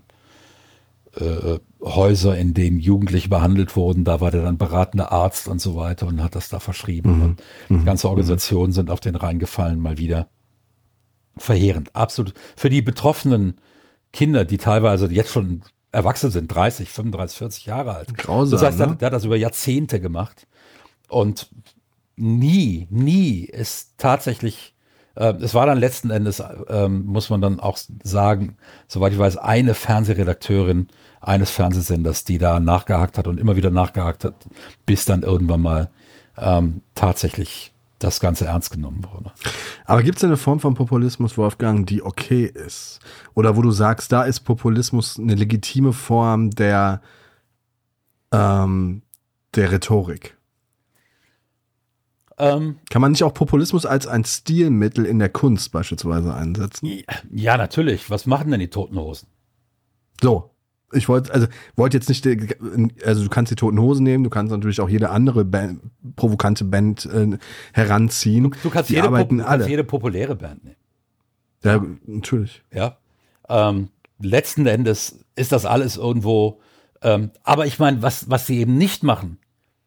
äh, Häuser, in denen Jugendliche behandelt wurden. Da war der dann beratender Arzt und so weiter und hat das da verschrieben. Mhm. Und die Mhm. ganze Organisationen sind auf den reingefallen, mal wieder. Verheerend, absolut. Für die betroffenen Kinder, die teilweise jetzt schon erwachsen sind, dreißig, fünfunddreißig, vierzig Jahre alt. Grausam, Das heißt, der, ne? der hat das über Jahrzehnte gemacht und nie, nie ist tatsächlich, äh, es war dann letzten Endes, äh, muss man dann auch sagen, soweit ich weiß, eine Fernsehredakteurin eines Fernsehsenders, die da nachgehakt hat und immer wieder nachgehakt hat, bis dann irgendwann mal ähm, tatsächlich das Ganze ernst genommen wurde. Aber gibt es eine Form von Populismus, Wolfgang, die okay ist? Oder wo du sagst, da ist Populismus eine legitime Form der, ähm, der Rhetorik? Ähm, Kann man nicht auch Populismus als ein Stilmittel in der Kunst beispielsweise einsetzen? ja, natürlich. Was machen denn die Toten Hosen? So. Ich wollte, also wollte jetzt nicht, also du kannst die Toten Hosen nehmen, du kannst natürlich auch jede andere Band, provokante Band äh, heranziehen. Du, du kannst, die jede, arbeiten du alle. kannst jede populäre Band nehmen. Ja, natürlich. Ja. Ähm, letzten Endes ist das alles irgendwo, ähm, aber ich meine, was, was sie eben nicht machen,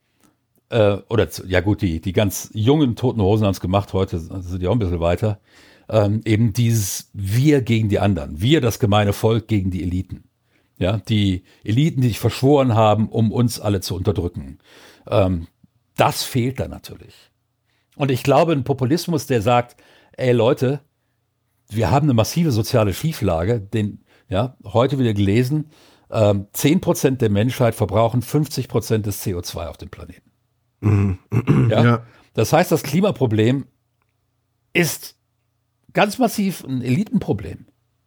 äh, oder, zu, ja gut, die, die ganz jungen Toten Hosen haben es gemacht, heute sind die auch ein bisschen weiter, ähm, eben dieses Wir gegen die anderen, wir, das gemeine Volk gegen die Eliten. Ja, die Eliten, die sich verschworen haben, um uns alle zu unterdrücken. Ähm, das fehlt da natürlich. Und ich glaube, ein Populismus, der sagt, ey Leute, wir haben eine massive soziale Schieflage, den, ja, heute wieder gelesen, ähm, zehn Prozent der Menschheit verbrauchen fünfzig Prozent des C O zwei auf dem Planeten. Mhm. Ja? Ja. Das heißt, das Klimaproblem ist ganz massiv ein Elitenproblem.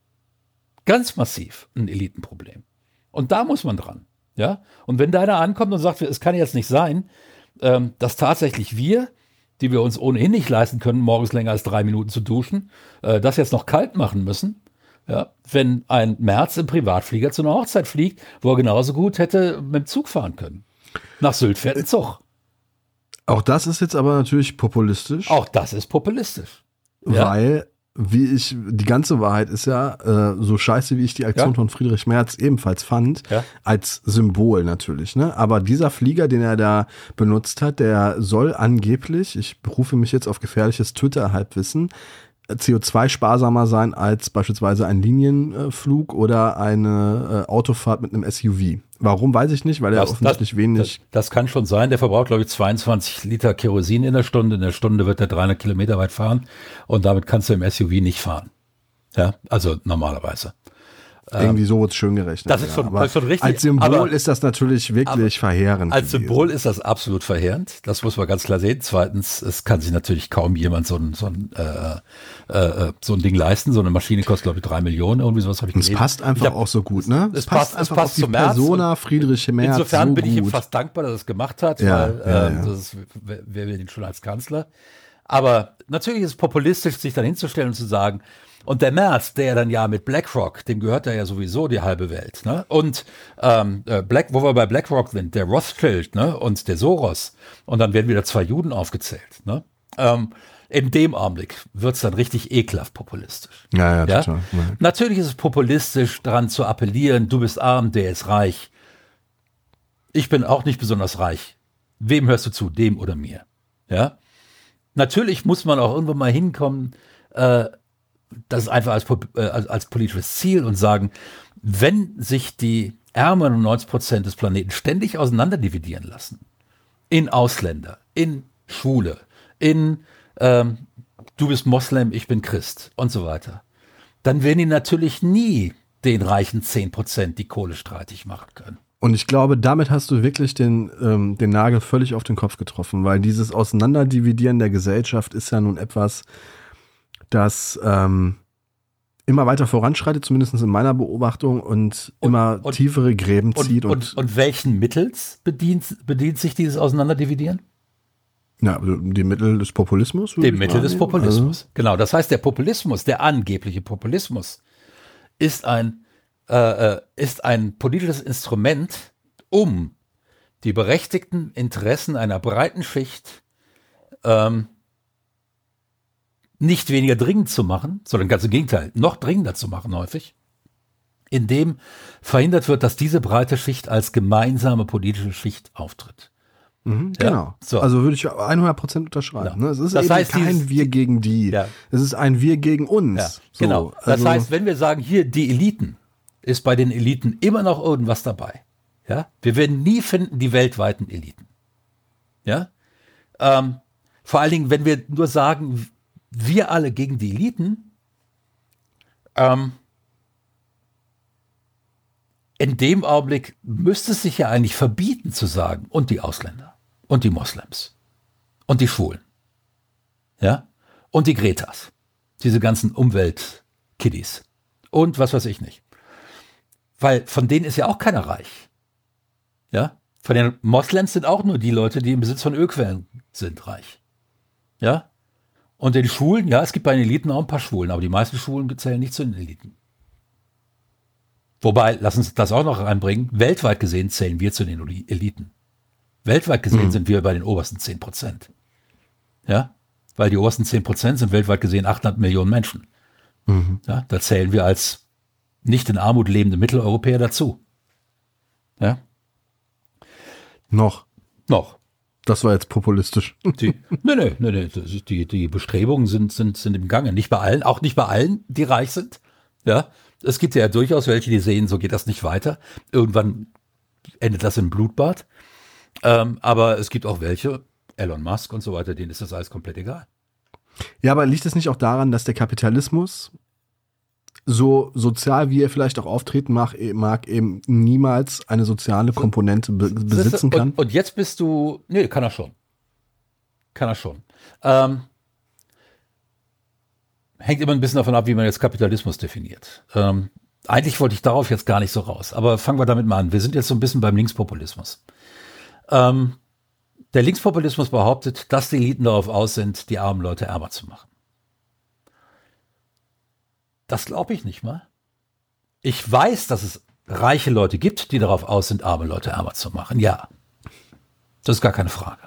Ganz massiv ein Elitenproblem. Und da muss man dran. Ja? Und wenn da einer ankommt und sagt, es kann jetzt nicht sein, ähm, dass tatsächlich wir, die wir uns ohnehin nicht leisten können, morgens länger als drei Minuten zu duschen, äh, das jetzt noch kalt machen müssen, ja? Wenn ein Merz im Privatflieger zu einer Hochzeit fliegt, wo er genauso gut hätte mit dem Zug fahren können. Nach Sylt fährt ein Zug. Auch das ist jetzt aber natürlich populistisch. Auch das ist populistisch. Ja? Weil, wie ich, die ganze Wahrheit ist ja, äh, so scheiße wie ich die Aktion Ja. von Friedrich Merz ebenfalls fand, Ja. als Symbol natürlich, ne? Aber dieser Flieger, den er da benutzt hat, der soll angeblich, ich berufe mich jetzt auf gefährliches Twitter-Halbwissen, C O zwei sparsamer sein als beispielsweise ein Linienflug oder eine äh, Autofahrt mit einem S U V. Warum, weiß ich nicht, weil er Das- offensichtlich das, wenig... Das, das kann schon sein. Der verbraucht, glaube ich, zweiundzwanzig Liter Kerosin in der Stunde. In der Stunde wird er dreihundert Kilometer weit fahren. Und damit kannst du im S U V nicht fahren. Ja, also normalerweise. Irgendwie so wird es schön gerechnet. das ist schon- aber das ist schon richtig, als Symbol aber- ist das natürlich wirklich verheerend. Als gewesen. Symbol ist das absolut verheerend. Das muss man ganz klar sehen. Zweitens, es kann sich natürlich kaum jemand so ein, so ein, äh, äh, so ein Ding leisten. So eine Maschine kostet, glaube ich, drei Millionen. Irgendwie sowas habe ich Es gelesen. passt einfach Ich hab- auch so gut, ne? Es passt- es einfach passt auf die zum Merz Persona und Friedrich Merz Insofern so bin ich ihm gut. fast dankbar, dass er es gemacht hat, Ja, weil ja, ähm, ja. das ist, wer, wer will ihn schon als Kanzler? Aber natürlich ist es populistisch, sich dann hinzustellen und zu sagen, und der Merz, der dann ja mit BlackRock, dem gehört ja sowieso die halbe Welt, ne? Und ähm, äh, Black, wo wir bei BlackRock sind, der Rothschild, ne? Und der Soros. Und dann werden wieder zwei Juden aufgezählt, ne? Ähm, in dem Augenblick wird's dann richtig ekelhaft populistisch. Ja, ja, Ja? total. Ja. Natürlich ist es populistisch, daran zu appellieren, du bist arm, der ist reich. Ich bin auch nicht besonders reich. Wem hörst du zu, dem oder mir? Ja. Natürlich muss man auch irgendwann mal hinkommen, äh, das ist einfach als, äh, als, als politisches Ziel und sagen, wenn sich die ärmeren neunzig Prozent des Planeten ständig auseinanderdividieren lassen, in Ausländer, in Schwule, in ähm, du bist Moslem, ich bin Christ und so weiter, dann werden die natürlich nie den reichen zehn Prozent die Kohle streitig machen können. Und ich glaube, damit hast du wirklich den, ähm, den Nagel völlig auf den Kopf getroffen, weil dieses Auseinanderdividieren der Gesellschaft ist ja nun etwas, das ähm, immer weiter voranschreitet, zumindest in meiner Beobachtung, und, Und- immer und- tiefere Gräben Und, zieht. und, und welchen Mittels bedient, bedient sich dieses Auseinanderdividieren? ja, die Mittel des Populismus? würde Dem ich Mittel des wahrnehmen. Populismus. Genau, das heißt, der Populismus, der angebliche Populismus, ist ein, äh, äh, ist ein politisches Instrument, um die berechtigten Interessen einer breiten Schicht ähm, nicht weniger dringend zu machen, sondern ganz im Gegenteil, noch dringender zu machen häufig, indem verhindert wird, dass diese breite Schicht als gemeinsame politische Schicht auftritt. Mhm, Ja, genau. so. Also würde ich hundert Prozent unterschreiben. Ja. Ne? Es ist Das eben heißt, kein dieses- Wir gegen die. Ja. Es ist ein Wir gegen uns. Ja, So, genau. Das also- heißt, wenn wir sagen, hier die Eliten, ist bei den Eliten immer noch irgendwas dabei. Ja, wir werden nie finden die weltweiten Eliten. Ja, ähm, vor allen Dingen, wenn wir nur sagen, wir alle gegen die Eliten, ähm, in dem Augenblick müsste es sich ja eigentlich verbieten zu sagen, und die Ausländer, und die Moslems, und die Schwulen, ja, und die Gretas, diese ganzen Umweltkiddies und was weiß ich nicht. Weil von denen ist ja auch keiner reich. Ja, von den Moslems sind auch nur die Leute, die im Besitz von Ölquellen sind, reich. Ja. Und den Schwulen, ja, es gibt bei den Eliten auch ein paar Schwulen, aber die meisten Schwulen zählen nicht zu den Eliten. Wobei, lass uns das auch noch reinbringen, weltweit gesehen zählen wir zu den Eliten. Weltweit gesehen mhm. sind wir bei den obersten zehn Prozent. Ja, weil die obersten zehn Prozent sind weltweit gesehen achthundert Millionen Menschen. Mhm. Ja, da zählen wir als nicht in Armut lebende Mitteleuropäer dazu. Ja. Noch. Noch. Das war jetzt populistisch. Die, nee, nee, nee, nee, die, die Bestrebungen sind, sind, sind im Gange. Nicht bei allen, auch nicht bei allen, die reich sind. Ja. Es gibt ja durchaus welche, die sehen, so geht das nicht weiter. Irgendwann endet das im Blutbad. Ähm, aber es gibt auch welche, Elon Musk und so weiter, denen ist das alles komplett egal. Ja, aber liegt es nicht auch daran, dass der Kapitalismus, so sozial wie er vielleicht auch auftreten mag, mag eben niemals eine soziale Komponente be- besitzen kann? Und, und jetzt bist du, nee, kann er schon. Kann er schon. Ähm, hängt immer ein bisschen davon ab, wie man jetzt Kapitalismus definiert. Ähm, eigentlich wollte ich darauf jetzt gar nicht so raus, aber fangen wir damit mal an. Wir sind jetzt so ein bisschen beim Linkspopulismus. Ähm, der Linkspopulismus behauptet, dass die Eliten darauf aus sind, die armen Leute ärmer zu machen. Das glaube ich nicht mal. Ich weiß, dass es reiche Leute gibt, die darauf aus sind, arme Leute ärmer zu machen. Ja, das ist gar keine Frage.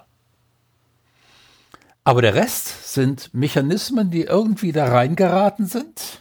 Aber der Rest sind Mechanismen, die irgendwie da reingeraten sind.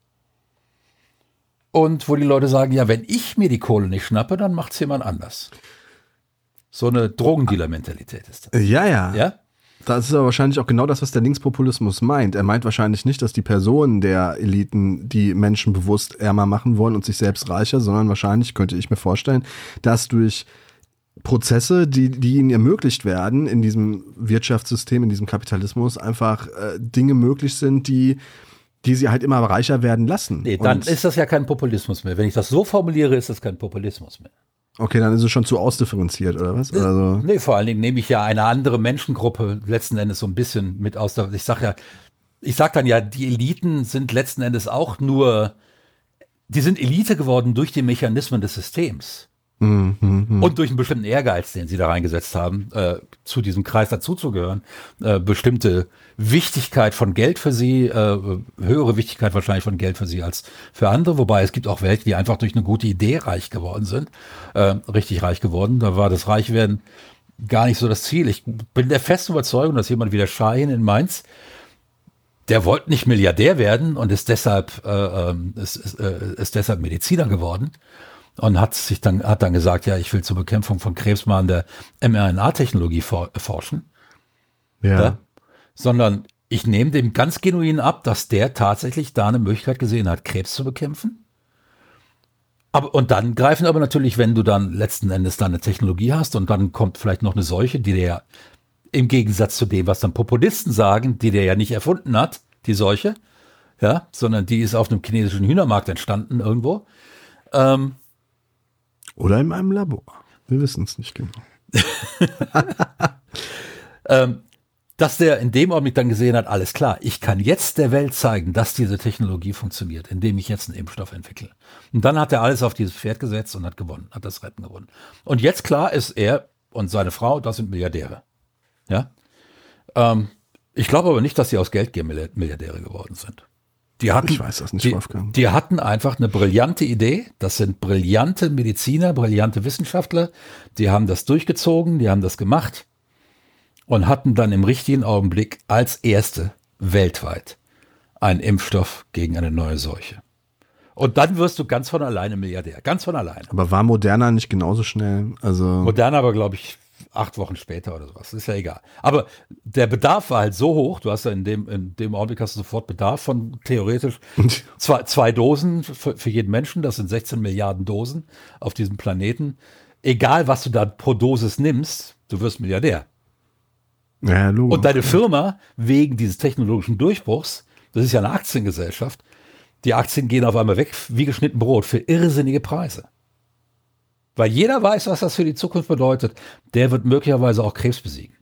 Und wo die Leute sagen, ja, wenn ich mir die Kohle nicht schnappe, dann macht es jemand anders. So eine Drogendealer-Mentalität ist das. Ja, ja. Ja? Das ist aber wahrscheinlich auch genau das, was der Linkspopulismus meint. Er meint wahrscheinlich nicht, dass die Personen der Eliten die Menschen bewusst ärmer machen wollen und sich selbst reicher, sondern wahrscheinlich, könnte ich mir vorstellen, dass durch Prozesse, die, die ihnen ermöglicht werden, in diesem Wirtschaftssystem, in diesem Kapitalismus, einfach äh, Dinge möglich sind, die, die sie halt immer reicher werden lassen. Nee, dann und ist das ja kein Populismus mehr. Wenn ich das so formuliere, ist das kein Populismus mehr. Okay, dann ist es schon zu ausdifferenziert, oder was? Also Nee, vor allen Dingen nehme ich ja eine andere Menschengruppe letzten Endes so ein bisschen mit aus. Der, ich sag ja, ich sag dann ja, die Eliten sind letzten Endes auch nur, die sind Elite geworden durch die Mechanismen des Systems. Mhm, mh. Und durch einen bestimmten Ehrgeiz, den sie da reingesetzt haben, äh, zu diesem Kreis dazuzugehören, äh, bestimmte Wichtigkeit von Geld für sie, äh, höhere Wichtigkeit wahrscheinlich von Geld für sie als für andere, wobei es gibt auch welche, die einfach durch eine gute Idee reich geworden sind, äh, richtig reich geworden. Da war das Reichwerden gar nicht so das Ziel. Ich bin der festen Überzeugung, dass jemand wie der Schein in Mainz, der wollte nicht Milliardär werden und ist deshalb, äh, ist, ist, äh, ist deshalb Mediziner geworden. Und hat sich dann, hat dann gesagt, ja, ich will zur Bekämpfung von Krebs mal an der mRNA-Technologie for, forschen. Ja. ja. Sondern ich nehme dem ganz genuin ab, dass der tatsächlich da eine Möglichkeit gesehen hat, Krebs zu bekämpfen. Aber, und dann greifen aber natürlich, wenn du dann letzten Endes dann eine Technologie hast und dann kommt vielleicht noch eine Seuche, die der im Gegensatz zu dem, was dann Populisten sagen, die der ja nicht erfunden hat, die Seuche, ja, sondern die ist auf einem chinesischen Hühnermarkt entstanden irgendwo. Ähm, Oder in einem Labor. Wir wissen es nicht genau. ähm, dass der in dem Augenblick dann gesehen hat, alles klar, ich kann jetzt der Welt zeigen, dass diese Technologie funktioniert, indem ich jetzt einen Impfstoff entwickle. Und dann hat er alles auf dieses Pferd gesetzt und hat gewonnen, hat das Rennen gewonnen. Und jetzt klar ist er und seine Frau, das sind Milliardäre. Ja. Ähm, ich glaube aber nicht, dass sie aus Geldgier Milliardäre geworden sind. Die hatten, ich weiß das nicht, die, Wolfgang. Die hatten einfach eine brillante Idee. Das sind brillante Mediziner, brillante Wissenschaftler. Die haben das durchgezogen, die haben das gemacht und hatten dann im richtigen Augenblick als erste weltweit einen Impfstoff gegen eine neue Seuche. Und dann wirst du ganz von alleine Milliardär, ganz von alleine. Aber war Moderna nicht genauso schnell? Also Moderna aber, glaube ich, acht Wochen später oder sowas, ist ja egal. Aber der Bedarf war halt so hoch, du hast ja in dem, in dem Augenblick hast du sofort Bedarf von theoretisch zwei, zwei Dosen für, für jeden Menschen, das sind sechzehn Milliarden Dosen auf diesem Planeten. Egal, was du da pro Dosis nimmst, du wirst Milliardär. Ja, logisch. Und deine Firma, wegen dieses technologischen Durchbruchs, das ist ja eine Aktiengesellschaft, die Aktien gehen auf einmal weg wie geschnitten Brot für irrsinnige Preise. Weil jeder weiß, was das für die Zukunft bedeutet. Der wird möglicherweise auch Krebs besiegen.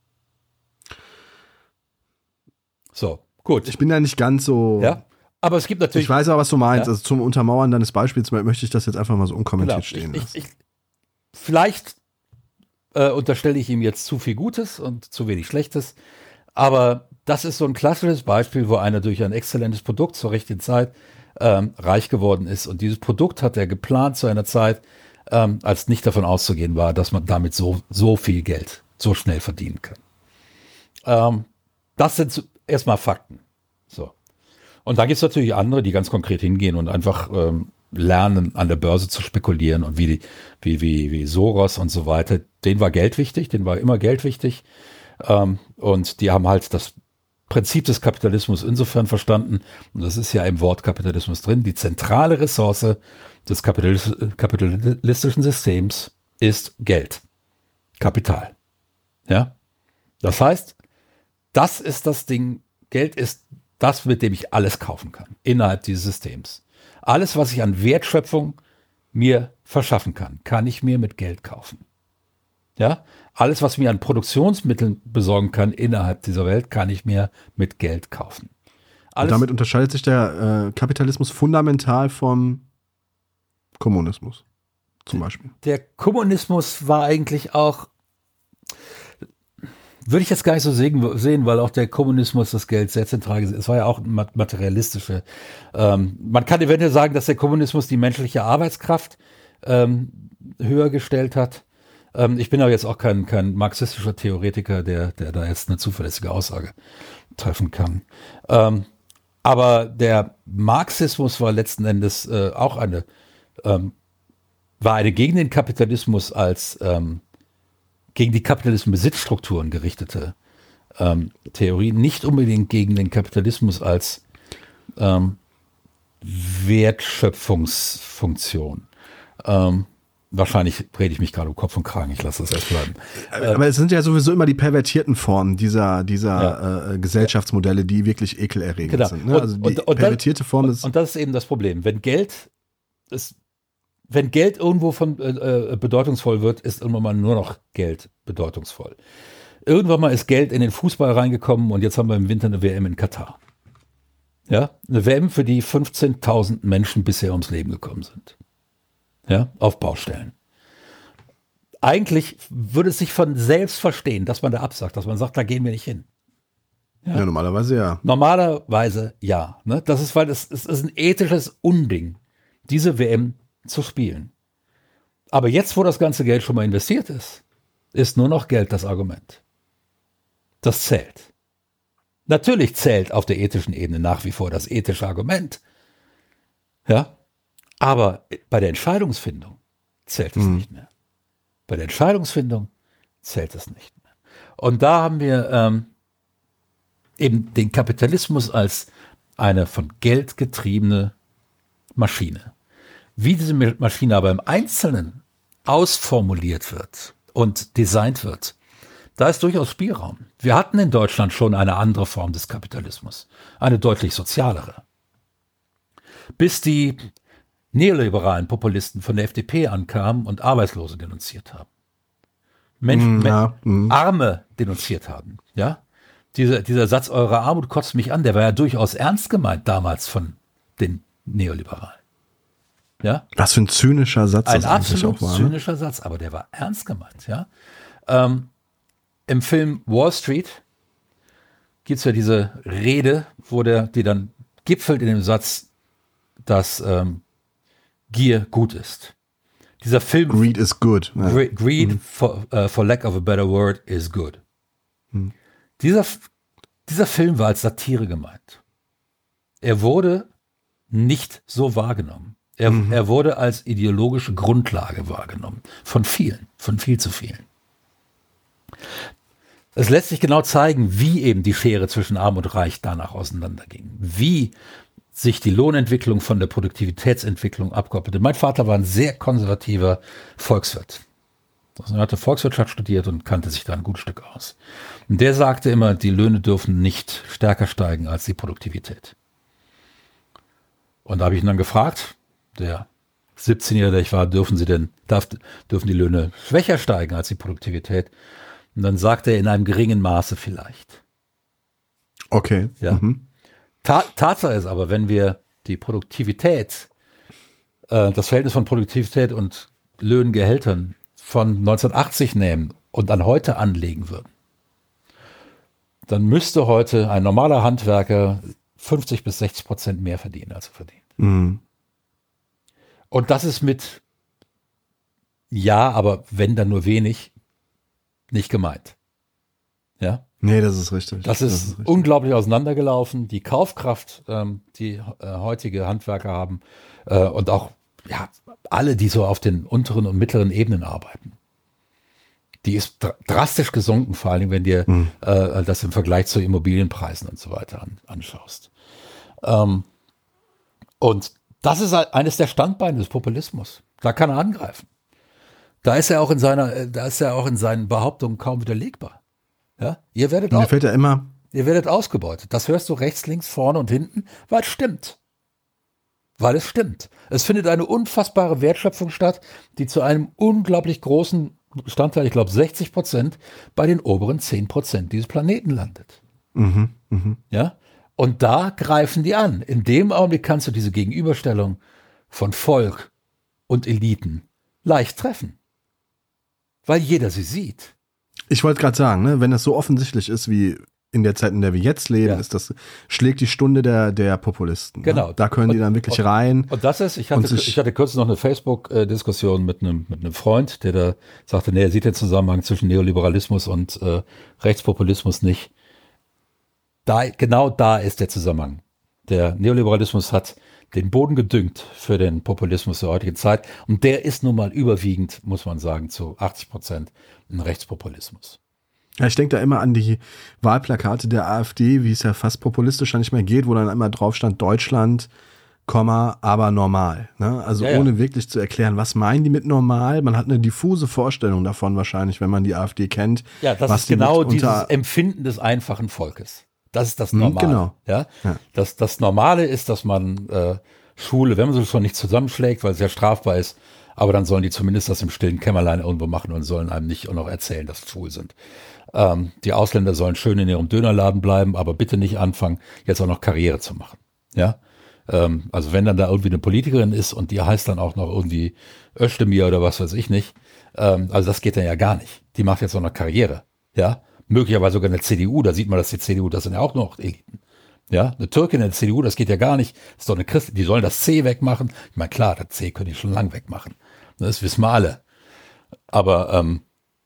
So, gut. Ich bin da nicht ganz so. Ja, aber es gibt natürlich. Ich weiß aber, was du meinst. Ja? Also zum Untermauern deines Beispiels möchte ich das jetzt einfach mal so unkommentiert Genau. stehen Ich, lassen. ich, ich, vielleicht äh, unterstelle ich ihm jetzt zu viel Gutes und zu wenig Schlechtes. Aber das ist so ein klassisches Beispiel, wo einer durch ein exzellentes Produkt zur richtigen Zeit ähm, reich geworden ist. Und dieses Produkt hat er geplant zu einer Zeit, ähm, als nicht davon auszugehen war, dass man damit so, so viel Geld so schnell verdienen kann. Ähm, das sind erstmal Fakten. So. Und da gibt es natürlich andere, die ganz konkret hingehen und einfach ähm, lernen, an der Börse zu spekulieren und wie, die, wie, wie, wie Soros und so weiter. Denen war Geld wichtig, denen war immer Geld wichtig. Ähm, und die haben halt das Prinzip des Kapitalismus insofern verstanden, und das ist ja im Wort Kapitalismus drin, die zentrale Ressource des Kapitalis- kapitalistischen Systems ist Geld, Kapital. Ja? Das heißt, das ist das Ding, Geld ist das, mit dem ich alles kaufen kann, innerhalb dieses Systems. Alles, was ich an Wertschöpfung mir verschaffen kann, kann ich mir mit Geld kaufen. Ja? Alles, was mir an Produktionsmitteln besorgen kann innerhalb dieser Welt, kann ich mir mit Geld kaufen. Alles, und damit unterscheidet sich der äh, Kapitalismus fundamental vom Kommunismus, zum Beispiel. Der Kommunismus war eigentlich auch, würde ich jetzt gar nicht so sehen, sehen, weil auch der Kommunismus das Geld sehr zentral gesehen. Es war ja auch ein materialistische. Ähm, man kann eventuell sagen, dass der Kommunismus die menschliche Arbeitskraft ähm, höher gestellt hat. Ähm, ich bin aber jetzt auch kein, kein marxistischer Theoretiker, der, der da jetzt eine zuverlässige Aussage treffen kann. Ähm, aber der Marxismus war letzten Endes äh, auch eine, ähm, war eine gegen den Kapitalismus als ähm, gegen die kapitalistischen Besitzstrukturen gerichtete ähm, Theorie, nicht unbedingt gegen den Kapitalismus als ähm, Wertschöpfungsfunktion. Ähm, wahrscheinlich rede ich mich gerade um Kopf und Kragen, ich lasse das erst bleiben. Aber es sind ja sowieso immer die pervertierten Formen dieser, dieser ja. äh, Gesellschaftsmodelle, die wirklich ekelerregend genau. sind. Ne? Und, also die und, und pervertierte das, Form und, ist. Und das ist eben das Problem. Wenn Geld ist, wenn Geld irgendwo von äh, bedeutungsvoll wird, ist irgendwann mal nur noch Geld bedeutungsvoll. Irgendwann mal ist Geld in den Fußball reingekommen und jetzt haben wir im Winter eine W M in Katar. Ja, eine W M, für die fünfzehntausend Menschen bisher ums Leben gekommen sind. Ja, auf Baustellen. Eigentlich würde es sich von selbst verstehen, dass man da absagt, dass man sagt, da gehen wir nicht hin. Ja, ja normalerweise ja. Normalerweise ja. Ne? Das ist, weil es, es ist ein ethisches Unding, diese W M zu spielen. Aber jetzt, wo das ganze Geld schon mal investiert ist, ist nur noch Geld das Argument. Das zählt. Natürlich zählt auf der ethischen Ebene nach wie vor das ethische Argument. Ja, aber bei der Entscheidungsfindung zählt es mhm. nicht mehr. Bei der Entscheidungsfindung zählt es nicht mehr. Und da haben wir ähm, eben den Kapitalismus als eine von Geld getriebene Maschine. Wie diese Maschine aber im Einzelnen ausformuliert wird und designt wird, da ist durchaus Spielraum. Wir hatten in Deutschland schon eine andere Form des Kapitalismus, eine deutlich sozialere. Bis die neoliberalen Populisten von der F D P ankamen und Arbeitslose denunziert haben. Menschen, ja, Men- Arme denunziert haben. Ja? Dieser, dieser Satz, eure Armut kotzt mich an, der war ja durchaus ernst gemeint damals von den Neoliberalen. Ja? Was für ein zynischer Satz ein das absolut auch war. zynischer ne? Satz, aber der war ernst gemeint. Ja? Ähm, Im Film Wall Street gibt es ja diese Rede, wo der, die dann gipfelt in dem Satz, dass ähm, Gier gut ist. Dieser Film Greed is good. Ja. Greed, mhm. for, uh, for lack of a better word, is good. Mhm. Dieser, dieser Film war als Satire gemeint. Er wurde nicht so wahrgenommen. Er, mhm. er wurde als ideologische Grundlage wahrgenommen. Von vielen, von viel zu vielen. Es lässt sich genau zeigen, wie eben die Schere zwischen Arm und Reich danach auseinanderging. Wie sich die Lohnentwicklung von der Produktivitätsentwicklung abkoppelte. Mein Vater war ein sehr konservativer Volkswirt. Also er hatte Volkswirtschaft studiert und kannte sich da ein gutes Stück aus. Und der sagte immer, die Löhne dürfen nicht stärker steigen als die Produktivität. Und da habe ich ihn dann gefragt, der siebzehnjährige, der ich war, dürfen sie denn, darf, dürfen die Löhne schwächer steigen als die Produktivität? Und dann sagte er in einem geringen Maße vielleicht. Okay. Ja. Mhm. Ta- Tatsache ist aber, wenn wir die Produktivität, äh, das Verhältnis von Produktivität und Löhnen, Gehältern von neunzehnhundertachtzig nehmen und an heute anlegen würden, dann müsste heute ein normaler Handwerker fünfzig bis sechzig Prozent mehr verdienen, als er verdient. Mhm. Und das ist mit, ja, aber wenn dann nur wenig, nicht gemeint. Ja? Nee, das ist richtig. Das ist, das ist richtig. unglaublich auseinandergelaufen. Die Kaufkraft, ähm, die äh, heutige Handwerker haben äh, und auch ja, alle, die so auf den unteren und mittleren Ebenen arbeiten, die ist dr- drastisch gesunken, vor allem wenn dir Mhm. äh, das im Vergleich zu Immobilienpreisen und so weiter an, anschaust. Ähm, und das ist halt eines der Standbeine des Populismus. Da kann er angreifen. Da ist er auch in seiner, äh, da ist er auch in seinen Behauptungen kaum widerlegbar. Ja? Ihr werdet Mir auch, fällt ja immer, Ihr werdet ausgebeutet. Das hörst du rechts, links, vorne und hinten, weil es stimmt. Weil es stimmt. Es findet eine unfassbare Wertschöpfung statt, die zu einem unglaublich großen Bestandteil, ich glaube sechzig Prozent, bei den oberen zehn Prozent dieses Planeten landet. mhm, mhm. Ja? Und da greifen die an. In dem Augenblick kannst du diese Gegenüberstellung von Volk und Eliten leicht treffen. Weil jeder sie sieht. Ich wollte gerade sagen, ne, wenn das so offensichtlich ist wie in der Zeit, in der wir jetzt leben, Ja. ist das, schlägt die Stunde der, der Populisten. Genau. Ne? Da können die dann wirklich und, rein. Und das ist, ich hatte, und sich- ich hatte kürzlich noch eine Facebook-Diskussion mit einem, mit einem Freund, der da sagte, nee, er sieht den Zusammenhang zwischen Neoliberalismus und äh, Rechtspopulismus nicht. Da, genau da ist der Zusammenhang. Der Neoliberalismus hat den Boden gedüngt für den Populismus der heutigen Zeit. Und der ist nun mal überwiegend, muss man sagen, zu achtzig Prozent ein Rechtspopulismus. Ja, ich denke da immer an die Wahlplakate der AfD, wie es ja fast populistischer nicht mehr geht, wo dann immer drauf stand, Deutschland, Komma, aber normal. Ne? Also Ja, ja. ohne wirklich zu erklären, was meinen die mit normal. Man hat eine diffuse Vorstellung davon wahrscheinlich, wenn man die AfD kennt. Ja, das was ist die genau mit dieses unter- Empfinden des einfachen Volkes. Das ist das Hm, Normale. genau. Ja? Ja. Das, das Normale ist, dass man äh, Schule, wenn man sie schon nicht zusammenschlägt, weil es ja strafbar ist, aber dann sollen die zumindest das im stillen Kämmerlein irgendwo machen und sollen einem nicht auch noch erzählen, dass sie schwul sind. Ähm, die Ausländer sollen schön in ihrem Dönerladen bleiben, aber bitte nicht anfangen, jetzt auch noch Karriere zu machen. Ja? Ähm, also wenn dann da irgendwie eine Politikerin ist und die heißt dann auch noch irgendwie Özdemir oder was weiß ich nicht, ähm, also das geht dann ja gar nicht. Die macht jetzt auch noch Karriere. Ja? Möglicherweise sogar eine C D U, da sieht man, dass die C D U, das sind ja auch noch Eliten. Ja, eine Türkin in der C D U, das geht ja gar nicht. Das ist doch eine Christin, die sollen das C wegmachen. Ich meine, klar, das C können die schon lang wegmachen. Das wissen wir alle. Aber ähm,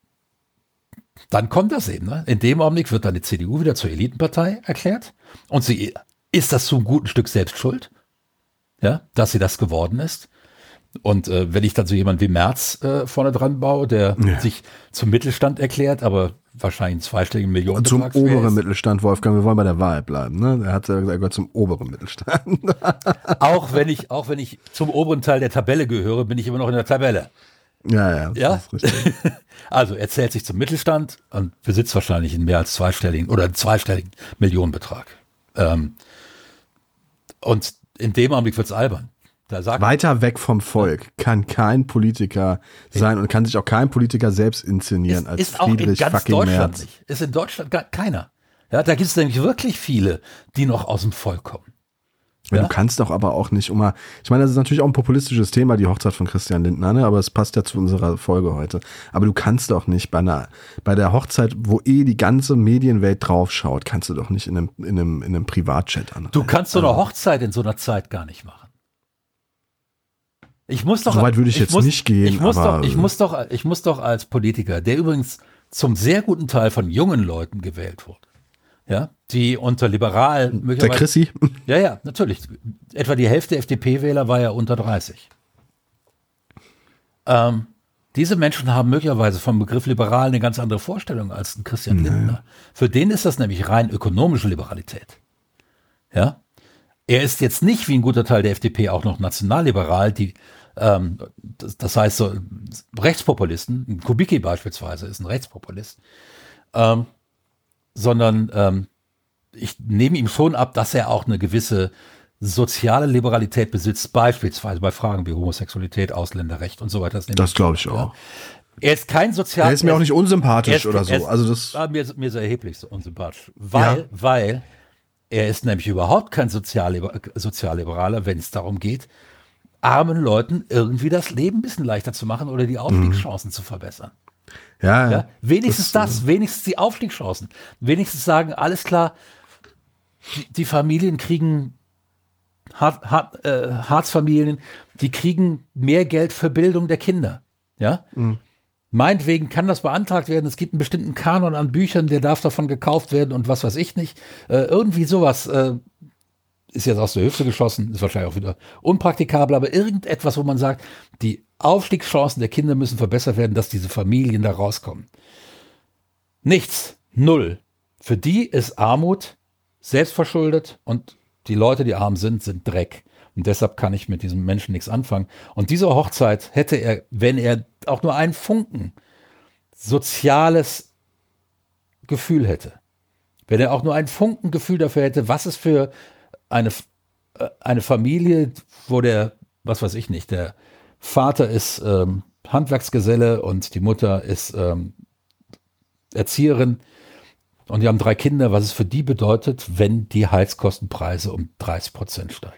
dann kommt das eben. Ne? In dem Augenblick wird dann die C D U wieder zur Elitenpartei erklärt. Und sie ist das zum guten Stück selbst schuld, ja, dass sie das geworden ist. Und äh, wenn ich dann so jemanden wie Merz äh, vorne dran baue, der Ja. sich zum Mittelstand erklärt, aber wahrscheinlich einen zweistelligen Und zum Millionenbetrag schwer oberen ist. Mittelstand, Wolfgang, wir wollen bei der Wahl bleiben. Ne? Er hat ja gesagt, er gehört zum oberen Mittelstand. Auch wenn ich, auch wenn ich zum oberen Teil der Tabelle gehöre, bin ich immer noch in der Tabelle. ja, ja, das Ja? ist richtig. Also er zählt sich zum Mittelstand und besitzt wahrscheinlich einen mehr als zweistelligen oder einen zweistelligen Millionenbetrag. Ähm, und in dem Augenblick wird's albern. Da sagt Weiter weg vom Volk kann kein Politiker sein und kann sich auch kein Politiker selbst inszenieren ist, als ist auch in Friedrich ganz fucking Deutschland Merz. nicht. Ist in Deutschland gar keiner. Ja, da gibt es nämlich wirklich viele, die noch aus dem Volk kommen. Ja, Ja? Du kannst doch aber auch nicht immer, ich meine, das ist natürlich auch ein populistisches Thema, die Hochzeit von Christian Lindner, ne? Aber es passt ja zu unserer Folge heute. Aber du kannst doch nicht bei einer, bei der Hochzeit, wo eh die ganze Medienwelt draufschaut, kannst du doch nicht in einem, in einem, in einem Privatchat an. Du kannst so eine Hochzeit in so einer Zeit gar nicht machen. Ich muss doch, So weit würde ich jetzt muss, nicht gehen, Ich muss, aber- doch, ich, muss doch, ich muss doch als Politiker, der übrigens zum sehr guten Teil von jungen Leuten gewählt wurde, ja, die unter liberal Der möglicherweise. Chrissy, Ja, ja, natürlich. Etwa die Hälfte F D P-Wähler war ja unter dreißig. Ähm, diese Menschen haben möglicherweise vom Begriff liberal eine ganz andere Vorstellung als ein Christian Lindner. Für den ist das nämlich rein ökonomische Liberalität. Ja? Er ist jetzt nicht wie ein guter Teil der F D P auch noch nationalliberal, die, ähm, das, das heißt so Rechtspopulisten, Kubicki beispielsweise ist ein Rechtspopulist, ähm, sondern ähm, ich nehme ihm schon ab, dass er auch eine gewisse soziale Liberalität besitzt, beispielsweise bei Fragen wie Homosexualität, Ausländerrecht und so weiter. nehme das ich glaube schon ich ab, auch. ja. Er ist kein sozial. Er ist mir auch nicht er unsympathisch ist- oder so. er ist- Also das, Ah, mir, mir ist er erheblich so unsympathisch. Weil, Ja. weil er ist nämlich überhaupt kein Sozialliber Sozialliberaler, wenn es darum geht, armen Leuten irgendwie das Leben ein bisschen leichter zu machen oder die Aufstiegschancen zu verbessern. Ja, Ja, wenigstens das, das, wenigstens die Aufstiegschancen. Wenigstens sagen, alles klar, die, die Familien kriegen, Hart, Hart, äh, Hartz-Familien, die kriegen mehr Geld für Bildung der Kinder. Ja? Mhm. Meinetwegen kann das beantragt werden, es gibt einen bestimmten Kanon an Büchern, der darf davon gekauft werden und was weiß ich nicht. Äh, irgendwie sowas äh, ist jetzt aus der Hüfte geschossen, ist wahrscheinlich auch wieder unpraktikabel, aber irgendetwas, wo man sagt, die Aufstiegschancen der Kinder müssen verbessert werden, dass diese Familien da rauskommen. Nichts, null. Für die ist Armut selbstverschuldet und die Leute, die arm sind, sind Dreck. Und deshalb kann ich mit diesem Menschen nichts anfangen. Und diese Hochzeit hätte er, wenn er auch nur einen Funken soziales Gefühl hätte, wenn er auch nur einen Funken Gefühl dafür hätte, was es für eine, eine Familie, wo der, was weiß ich nicht, der Vater ist ähm, Handwerksgeselle und die Mutter ist ähm, Erzieherin und die haben drei Kinder, was es für die bedeutet, wenn die Heizkostenpreise um dreißig Prozent steigen.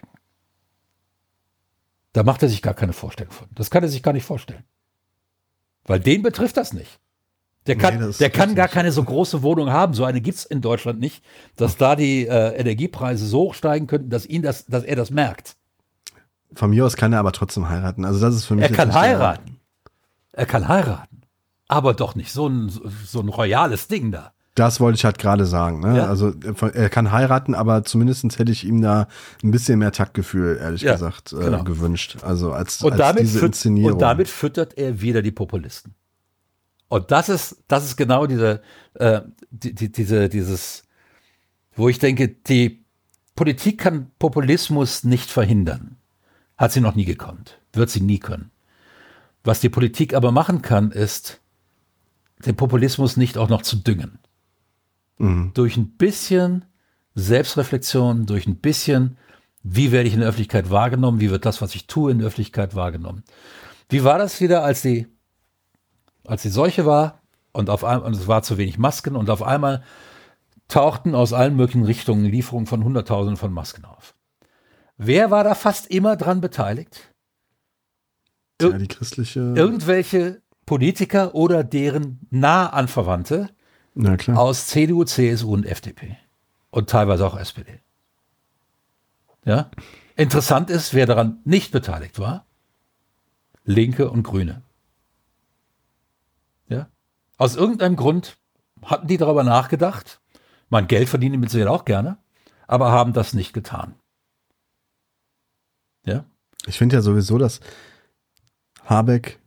Da macht er sich gar keine Vorstellung von. Das kann er sich gar nicht vorstellen. Weil den betrifft das nicht. Der kann, nee, der kann gar keine so große Wohnung haben. So eine gibt es in Deutschland nicht, dass da die äh, Energiepreise so hoch steigen könnten, dass ihn das, dass er das merkt. Von mir aus kann er aber trotzdem heiraten. Also das ist für mich. Er kann heiraten. Er kann heiraten. Aber doch nicht so ein, so ein royales Ding da. Das wollte ich halt gerade sagen. Ne? Ja. Also er kann heiraten, aber zumindest hätte ich ihm da ein bisschen mehr Taktgefühl, ehrlich ja, gesagt, äh, genau. gewünscht. Also als, und als damit diese füt- Inszenierung. Und damit füttert er wieder die Populisten. Und das ist, das ist genau diese, äh, die, die, diese, dieses, wo ich denke, die Politik kann Populismus nicht verhindern. Hat sie noch nie gekonnt. Wird sie nie können. Was die Politik aber machen kann, ist, den Populismus nicht auch noch zu düngen. Mhm. Durch ein bisschen Selbstreflexion, durch ein bisschen, wie werde ich in der Öffentlichkeit wahrgenommen, wie wird das, was ich tue, in der Öffentlichkeit wahrgenommen. Wie war das wieder, als die, als die Seuche war und auf einmal, und es war zu wenig Masken und auf einmal tauchten aus allen möglichen Richtungen Lieferungen von Hunderttausenden von Masken auf. Wer war da fast immer dran beteiligt? Ir- ja, die christliche... Irgendwelche Politiker oder deren Nahanverwandte aus C D U, C S U und F D P. Und teilweise auch S P D. Ja? Interessant ist, wer daran nicht beteiligt war. Linke und Grüne. Ja? Aus irgendeinem Grund hatten die darüber nachgedacht. Mein Geld verdienen die mit Sicherheit auch gerne, aber haben das nicht getan. Ja? Ich finde ja sowieso, dass Habeck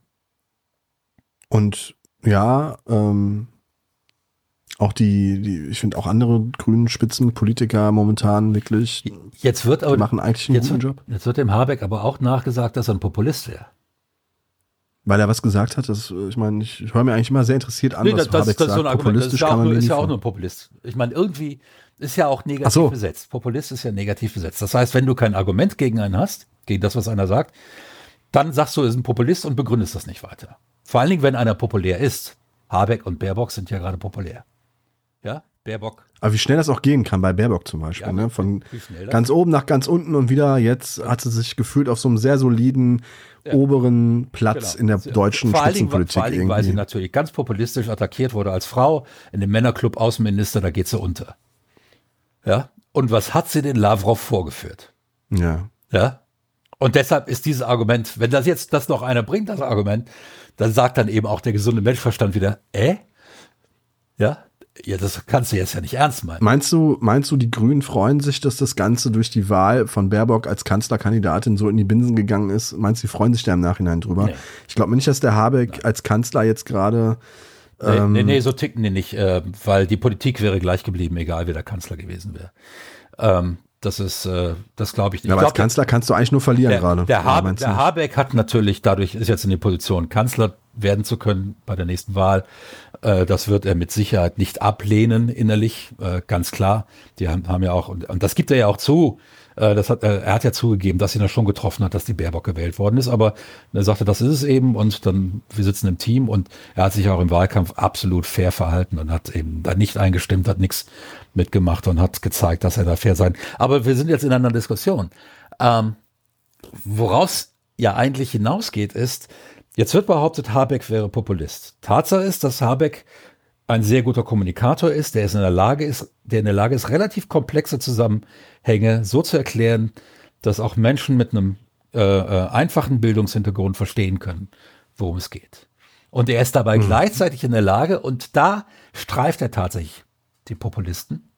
und ja, ähm, auch die, die, ich finde auch andere grünen Spitzenpolitiker momentan wirklich, jetzt wird aber, die machen eigentlich einen jetzt guten wird, Job. Jetzt wird dem Habeck aber auch nachgesagt, dass er ein Populist wäre. Weil er was gesagt hat, das, ich meine, ich höre mir eigentlich immer sehr interessiert an, nee, was das, Habeck das, das sagt. So ein Populistisch ist ja kann man auch, mir ist nie ja auch vor- nur ein Populist. Ich meine, irgendwie ist ja auch negativ so. besetzt. Populist ist ja negativ besetzt. Das heißt, wenn du kein Argument gegen einen hast, gegen das, was einer sagt, dann sagst du, er ist ein Populist und begründest das nicht weiter. Vor allen Dingen, wenn einer populär ist. Habeck und Baerbock sind ja gerade populär. Ja, Baerbock. Aber wie schnell das auch gehen kann bei Baerbock zum Beispiel. Ja, ne? Von wie schnell das- ganz oben nach ganz unten und wieder, jetzt hat sie sich gefühlt auf so einem sehr soliden Ja. oberen Platz Genau. in der deutschen vor allen Dingen, Spitzenpolitik vor allen Dingen, weil sie irgendwie. natürlich ganz populistisch attackiert wurde als Frau in dem Männerclub Außenminister, da geht sie unter. Ja, und was hat sie den Lavrov vorgeführt? Ja. Ja, und deshalb ist dieses Argument, wenn das jetzt das noch einer bringt, das Argument, dann sagt dann eben auch der gesunde Menschverstand wieder, äh? Ja, ja, das kannst du jetzt ja nicht ernst meinen. Meinst du, meinst du, die Grünen freuen sich, dass das Ganze durch die Wahl von Baerbock als Kanzlerkandidatin so in die Binsen gegangen ist? Meinst du, die freuen sich da im Nachhinein drüber? Nee. Ich glaube nicht, dass der Habeck Nein. als Kanzler jetzt gerade Nee, ähm, nee, nee, so ticken die nicht, äh, weil die Politik wäre gleich geblieben, egal wer der Kanzler gewesen wäre. Ähm, das ist, äh, das glaube ich nicht. Ja, aber ich als glaub, Kanzler kannst du eigentlich nur verlieren der, gerade. Der, Habe, meinst du der nicht? Habeck hat natürlich dadurch, ist jetzt in die Position, Kanzler werden zu können bei der nächsten Wahl. Äh, das wird er mit Sicherheit nicht ablehnen innerlich, äh, ganz klar. Die haben, haben ja auch, und, und das gibt er ja auch zu, äh, das hat, äh, er hat ja zugegeben, dass ihn das schon getroffen hat, dass die Baerbock gewählt worden ist, aber er sagte, das ist es eben und dann, wir sitzen im Team und er hat sich auch im Wahlkampf absolut fair verhalten und hat eben da nicht eingestimmt, hat nichts mitgemacht und hat gezeigt, dass er da fair sein. Aber wir sind jetzt in einer Diskussion. Ähm, woraus ja eigentlich hinausgeht, ist, Jetzt wird behauptet, Habeck wäre Populist. Tatsache ist, dass Habeck ein sehr guter Kommunikator ist, der ist in der Lage ist, der in der Lage ist, relativ komplexe Zusammenhänge so zu erklären, dass auch Menschen mit einem äh, äh, einfachen Bildungshintergrund verstehen können, worum es geht. Und er ist dabei mhm. gleichzeitig in der Lage, und da streift er tatsächlich die Populisten,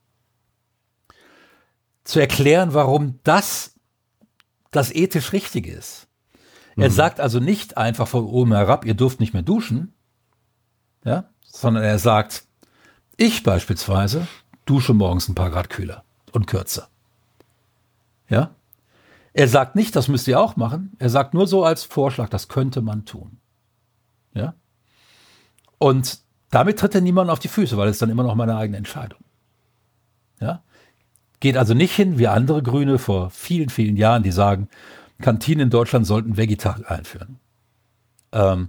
zu erklären, warum das das ethisch Richtige ist. Er mhm. sagt also nicht einfach von oben herab, ihr dürft nicht mehr duschen, ja, sondern er sagt, ich beispielsweise dusche morgens ein paar Grad kühler und kürzer. Ja? Er sagt nicht, das müsst ihr auch machen. Er sagt nur so als Vorschlag, das könnte man tun. Ja? Und damit tritt er niemanden auf die Füße, weil es dann immer noch meine eigene Entscheidung. Ja? Geht also nicht hin wie andere Grüne vor vielen, vielen Jahren, die sagen, Kantinen in Deutschland sollten Vegetarier einführen. Ähm,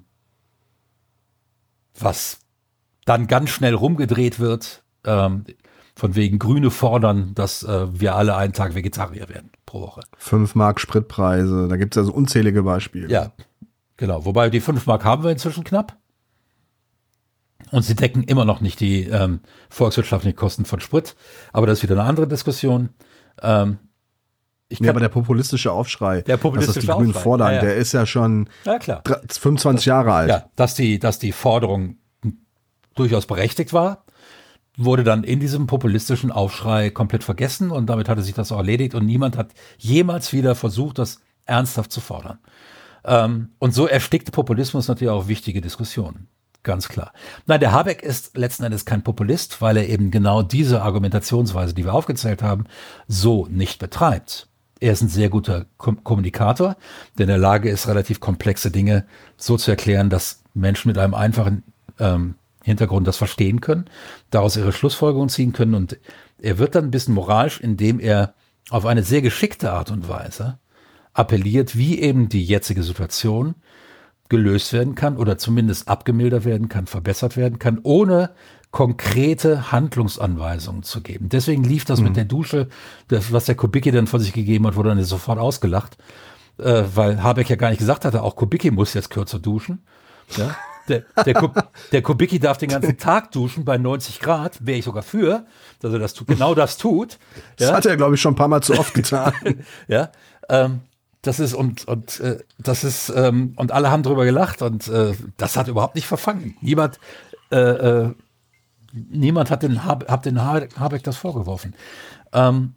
was dann ganz schnell rumgedreht wird, ähm, von wegen Grüne fordern, dass äh, wir alle einen Tag Vegetarier werden pro Woche. fünf Mark Spritpreise, da gibt es also unzählige Beispiele. Ja, genau. Wobei die fünf Mark haben wir inzwischen knapp. Und sie decken immer noch nicht die ähm, volkswirtschaftlichen Kosten von Sprit. Aber das ist wieder eine andere Diskussion. Ähm, ich nee, aber der populistische Aufschrei, der populistische dass das die Grünen Aufschrei, fordern, ja, ja. der ist ja schon ja, klar. fünfundzwanzig Jahre alt. Ja, dass die, dass die Forderung durchaus berechtigt war, wurde dann in diesem populistischen Aufschrei komplett vergessen und damit hatte sich das auch erledigt und niemand hat jemals wieder versucht, das ernsthaft zu fordern. Ähm, und so erstickte Populismus natürlich auch wichtige Diskussionen. Ganz klar. Nein, der Habeck ist letzten Endes kein Populist, weil er eben genau diese Argumentationsweise, die wir aufgezählt haben, so nicht betreibt. Er ist ein sehr guter Kom- Kommunikator, der in der Lage ist, relativ komplexe Dinge so zu erklären, dass Menschen mit einem einfachen ähm, Hintergrund das verstehen können, daraus ihre Schlussfolgerungen ziehen können. Und er wird dann ein bisschen moralisch, indem er auf eine sehr geschickte Art und Weise appelliert, wie eben die jetzige Situation gelöst werden kann oder zumindest abgemildert werden kann, verbessert werden kann, ohne konkrete Handlungsanweisungen zu geben. Deswegen lief das mhm. mit der Dusche, das, was der Kubicki dann von sich gegeben hat, wurde dann sofort ausgelacht, äh, weil Habeck ja gar nicht gesagt hatte, auch Kubicki muss jetzt kürzer duschen. Ja? Der, der, Kub, der Kubicki darf den ganzen Tag duschen bei neunzig Grad, wäre ich sogar für, dass er das tut, genau das tut. Das ja? hat er, glaube ich, schon ein paar Mal zu oft getan. ja, ähm, das ist und und äh, das ist ähm, und alle haben drüber gelacht und äh, das hat überhaupt nicht verfangen. Niemand, äh, äh, niemand hat den Habeck, hat den Habeck, Habeck das vorgeworfen. Ähm,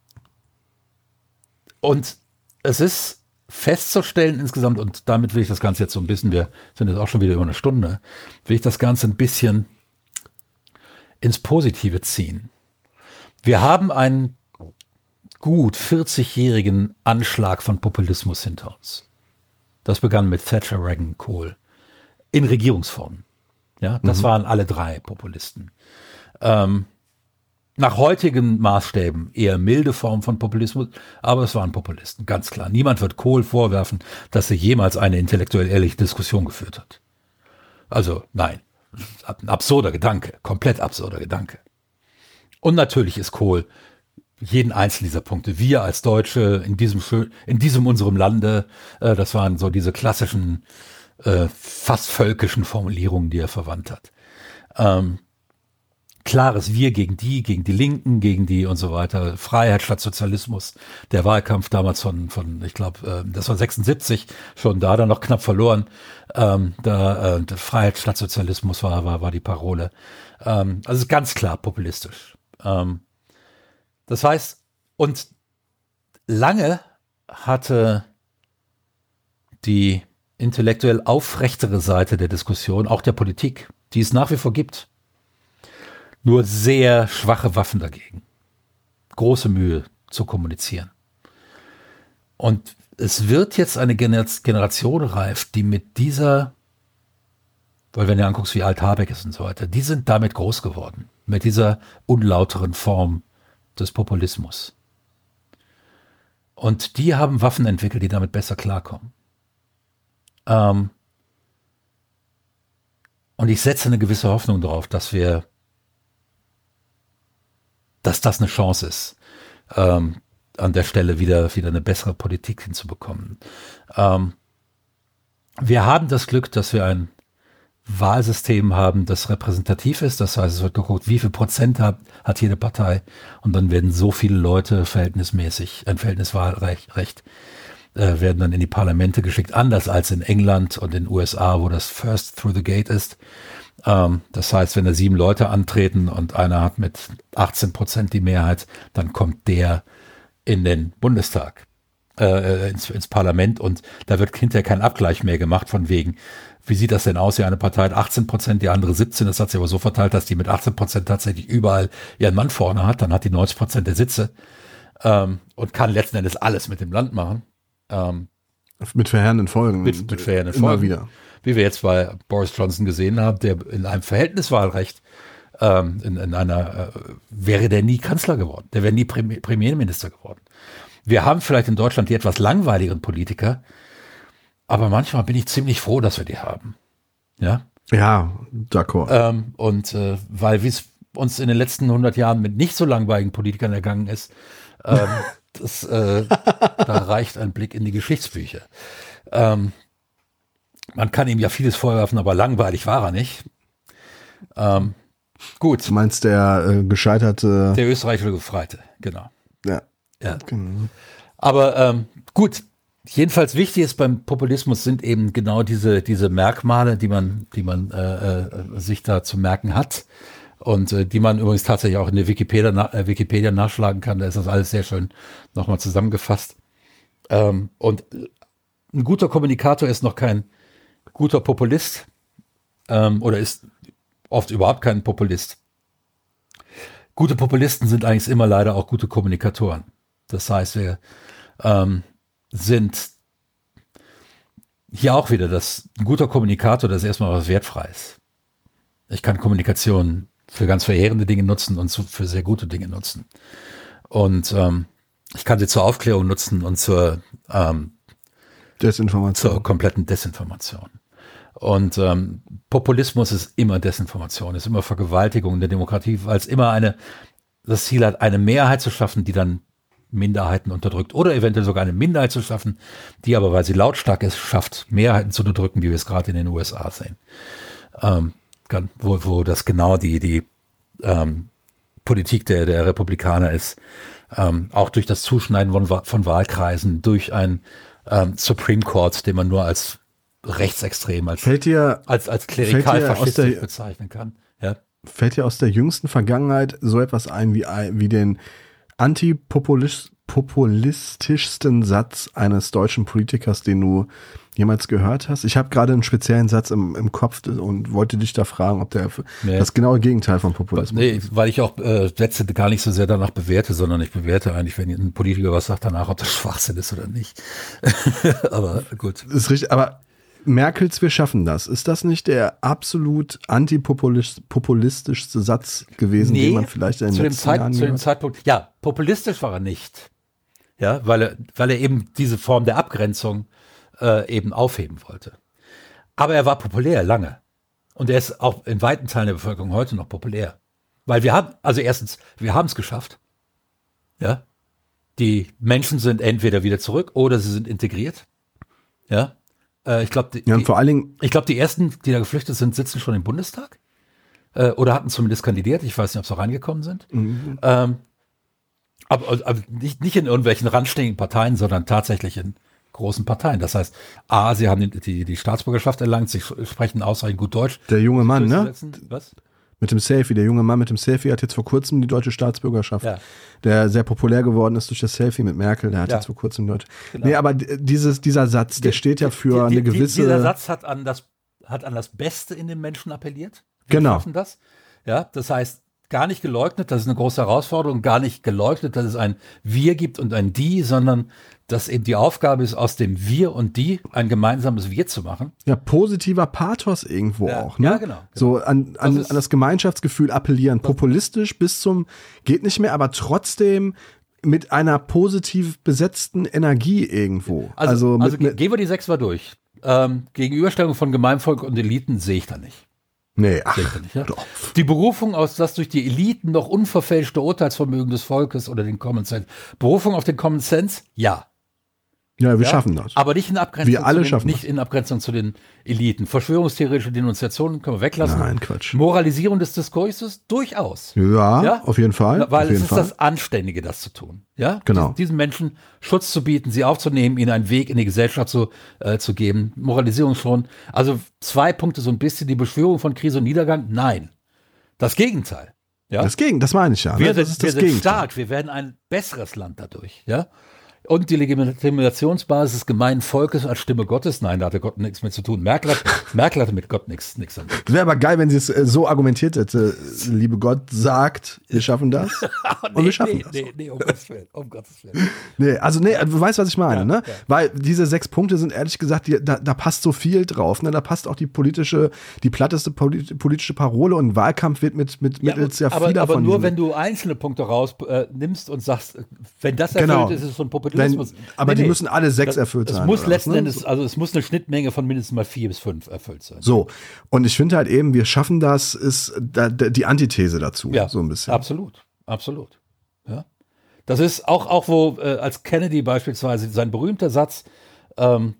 und es ist festzustellen insgesamt, und damit will ich das Ganze jetzt so ein bisschen, wir sind jetzt auch schon wieder über eine Stunde, will ich das Ganze ein bisschen ins Positive ziehen. Wir haben einen gut vierzigjährigen Anschlag von Populismus hinter uns. Das begann mit Thatcher, Reagan, Kohl in Regierungsformen. Ja, das mhm. waren alle drei Populisten. Ähm, Nach heutigen Maßstäben eher milde Form von Populismus, aber es waren Populisten, ganz klar. Niemand wird Kohl vorwerfen, dass er jemals eine intellektuell ehrliche Diskussion geführt hat. Also nein, ein absurder Gedanke, komplett absurder Gedanke. Und natürlich ist Kohl jeden einzelnen dieser Punkte, wir als Deutsche in diesem in diesem unserem Lande, äh, das waren so diese klassischen, äh, fast völkischen Formulierungen, die er verwandt hat. Ähm, Klares Wir gegen die, gegen die Linken, gegen die und so weiter. Freiheit statt Sozialismus. Der Wahlkampf damals von, von ich glaube, äh, das war sechsundsiebzig, schon da dann noch knapp verloren. Ähm, da äh, Freiheit statt Sozialismus war, war, war die Parole. Ähm, also ganz klar populistisch. Ähm, das heißt, und lange hatte die intellektuell aufrechtere Seite der Diskussion, auch der Politik, die es nach wie vor gibt, nur sehr schwache Waffen dagegen. Große Mühe zu kommunizieren. Und es wird jetzt eine Generation reif, die mit dieser, weil wenn du anguckst, wie alt Habeck ist und so weiter, die sind damit groß geworden. Mit dieser unlauteren Form des Populismus. Und die haben Waffen entwickelt, die damit besser klarkommen. Ähm und ich setze eine gewisse Hoffnung darauf, dass wir dass das eine Chance ist, ähm, an der Stelle wieder, wieder eine bessere Politik hinzubekommen. Ähm, Wir haben das Glück, dass wir ein Wahlsystem haben, das repräsentativ ist. Das heißt, es wird geguckt, wie viel Prozent hat, hat jede Partei. Und dann werden so viele Leute verhältnismäßig, ein Verhältniswahlrecht, Recht, äh, werden dann in die Parlamente geschickt. Anders als in England und in den U S A, wo das First Through the Gate ist. Ähm, das heißt, wenn da sieben Leute antreten und einer hat mit achtzehn Prozent die Mehrheit, dann kommt der in den Bundestag, äh, ins, ins Parlament. Und da wird hinterher kein Abgleich mehr gemacht von wegen, wie sieht das denn aus? Ja, eine Partei hat achtzehn Prozent, die andere siebzehn. Das hat sich aber so verteilt, dass die mit achtzehn Prozent tatsächlich überall ihren Mann vorne hat. Dann hat die neunzig Prozent der Sitze ähm, und kann letzten Endes alles mit dem Land machen. Ähm, mit verheerenden Folgen. Mit, mit verheerenden immer Folgen. wieder. Wie wir jetzt bei Boris Johnson gesehen haben, der in einem Verhältniswahlrecht, ähm, in, in einer, äh, wäre der nie Kanzler geworden. Der wäre nie Prem- Premierminister geworden. Wir haben vielleicht in Deutschland die etwas langweiligeren Politiker, aber manchmal bin ich ziemlich froh, dass wir die haben. Ja, ja, d'accord. Ähm, und äh, weil wie es uns in den letzten hundert Jahren mit nicht so langweiligen Politikern ergangen ist, ähm, das, äh, da reicht ein Blick in die Geschichtsbücher. Ähm, man kann ihm ja vieles vorwerfen, aber langweilig war er nicht. Ähm, gut. Du meinst der äh, gescheiterte... Der österreichische Gefreite, genau. Ja. ja. Genau. Aber ähm, gut. Jedenfalls wichtig ist beim Populismus sind eben genau diese diese Merkmale, die man die man äh, äh, sich da zu merken hat und äh, die man übrigens tatsächlich auch in der Wikipedia na, äh, Wikipedia nachschlagen kann. Da ist das alles sehr schön nochmal zusammengefasst. Ähm, und ein guter Kommunikator ist noch kein guter Populist ähm, oder ist oft überhaupt kein Populist. Gute Populisten sind eigentlich immer leider auch gute Kommunikatoren. Das heißt, wir ähm, sind hier auch wieder, dass ein guter Kommunikator, das ist erstmal was Wertfreies. Ich kann Kommunikation für ganz verheerende Dinge nutzen und für sehr gute Dinge nutzen. Und ähm, ich kann sie zur Aufklärung nutzen und zur, ähm, Desinformation. zur kompletten Desinformation. Und ähm, Populismus ist immer Desinformation, ist immer Vergewaltigung der Demokratie, weil es immer eine, das Ziel hat, eine Mehrheit zu schaffen, die dann Minderheiten unterdrückt oder eventuell sogar eine Minderheit zu schaffen, die aber, weil sie lautstark ist, schafft, Mehrheiten zu unterdrücken, wie wir es gerade in den U S A sehen. Ähm, wo, wo das genau die, die ähm, Politik der, der Republikaner ist. Ähm, auch durch das Zuschneiden von, von Wahlkreisen, durch ein ähm, Supreme Court, den man nur als rechtsextrem, als, fällt dir, als, als klerikal-faschistisch der, bezeichnen kann. Ja? Fällt dir aus der jüngsten Vergangenheit so etwas ein wie, wie den antipopulistischsten Satz eines deutschen Politikers, den du jemals gehört hast? Ich habe gerade einen speziellen Satz im, im Kopf und wollte dich da fragen, ob der nee. das genaue Gegenteil von Populismus nee, ist. Weil ich auch äh, Sätze gar nicht so sehr danach bewerte, sondern ich bewerte eigentlich, wenn ein Politiker was sagt, danach, ob das Schwachsinn ist oder nicht. Aber gut. Ist richtig, aber Merkels, wir schaffen das. Ist das nicht der absolut antipopulistischste Satz gewesen, nee, den man vielleicht in den zu letzten dem Zeit, Jahren zu dem Zeitpunkt, ja, populistisch war er nicht. Ja, weil er, weil er eben diese Form der Abgrenzung äh, eben aufheben wollte. Aber er war populär lange. Und er ist auch in weiten Teilen der Bevölkerung heute noch populär. Weil wir haben, also erstens, wir haben es geschafft. Ja. Die Menschen sind entweder wieder zurück oder sie sind integriert. Ja. Ich glaube, die, ja, vor allen Dingen, ich glaube, die ersten, die da geflüchtet sind, sitzen schon im Bundestag äh, oder hatten zumindest kandidiert. Ich weiß nicht, ob sie reingekommen sind. Mhm. Ähm, aber, aber nicht, nicht in irgendwelchen randständigen Parteien, sondern tatsächlich in großen Parteien. Das heißt, A, sie haben die, die Staatsbürgerschaft erlangt, sie sprechen ausreichend gut Deutsch. Der junge Mann, ne? Was? Mit dem Selfie. Der junge Mann mit dem Selfie hat jetzt vor kurzem die deutsche Staatsbürgerschaft, ja. der sehr populär geworden ist durch das Selfie mit Merkel. Der hat ja. jetzt vor kurzem die deutsche. Genau. Nee, aber dieses, dieser Satz, der die, steht ja für die, die, eine gewisse. Dieser Satz hat an das, hat an das Beste in den Menschen appelliert. Wir genau. schaffen das. Ja, das heißt, gar nicht geleugnet, das ist eine große Herausforderung, gar nicht geleugnet, dass es ein Wir gibt und ein Die, sondern dass eben die Aufgabe ist, aus dem Wir und Die ein gemeinsames Wir zu machen. Ja, positiver Pathos irgendwo ja, auch. Ne? Ja, genau. genau. So an, an, das an das Gemeinschaftsgefühl appellieren. Populistisch bis zum geht nicht mehr, aber trotzdem mit einer positiv besetzten Energie irgendwo. Also, also, also mit, gehen wir die sechs mal durch. Ähm, Gegenüberstellung von Gemeinvolk und Eliten sehe ich da nicht. Nee, ach, nicht, ja? doch. Die Berufung aus das durch die Eliten noch unverfälschte Urteilsvermögen des Volkes oder den Common Sense. Berufung auf den Common Sense? Ja. Ja, wir schaffen das. Aber nicht in Abgrenzung, Wir alle zu den, schaffen nicht das. in Abgrenzung zu den Eliten. Verschwörungstheoretische Denunziationen können wir weglassen. Nein, Quatsch. Moralisierung des Diskurses durchaus. Ja, Ja? auf jeden Fall. Weil auf es jeden ist Fall. das Anständige, das zu tun. Ja? Genau. Diesen, diesen Menschen Schutz zu bieten, sie aufzunehmen, ihnen einen Weg in die Gesellschaft zu, äh, zu geben. Moralisierung schon. Also zwei Punkte, so ein bisschen die Beschwörung von Krise und Niedergang. Nein. Das Gegenteil. Ja? Das, Gegen, das meine ich ja. Wir ne? sind, Das ist wir das sind Gegenteil. stark, wir werden ein besseres Land dadurch. Ja? Und die Legitimationsbasis des gemeinen Volkes als Stimme Gottes, nein, da hatte Gott nichts mit zu tun. Merkel, hat, Merkel hatte mit Gott nichts nichts an. Es wäre aber geil, wenn sie es äh, so argumentiert hätte. Liebe Gott sagt, wir schaffen das. Und wir schaffen nee, das. nee, nee, um Gottes Willen, um Gottes Willen. Nee, also nee, du weißt, was ich meine, Ja, ne? ja. Weil diese sechs Punkte sind ehrlich gesagt, die, da, da passt so viel drauf, ne? Da passt auch die politische, die platteste polit, politische Parole und Wahlkampf wird mit, mit mittels ja, aber, vieler aber von nur, diesen- wenn du einzelne Punkte raus äh, nimmst und sagst, wenn das Genau. erfüllt ist, ist es so ein Populismus. Wenn- aber die müssen alle sechs das, erfüllt es sein, muss oder was, letzten ne? Endes, also es muss eine Schnittmenge von mindestens mal vier bis fünf erfüllt sein. So, und ich finde halt eben, wir schaffen das, ist da, da, die Antithese dazu, Ja, so ein bisschen. absolut, absolut. Ja. Das ist auch, auch wo, äh, als Kennedy beispielsweise, sein berühmter Satz, ähm,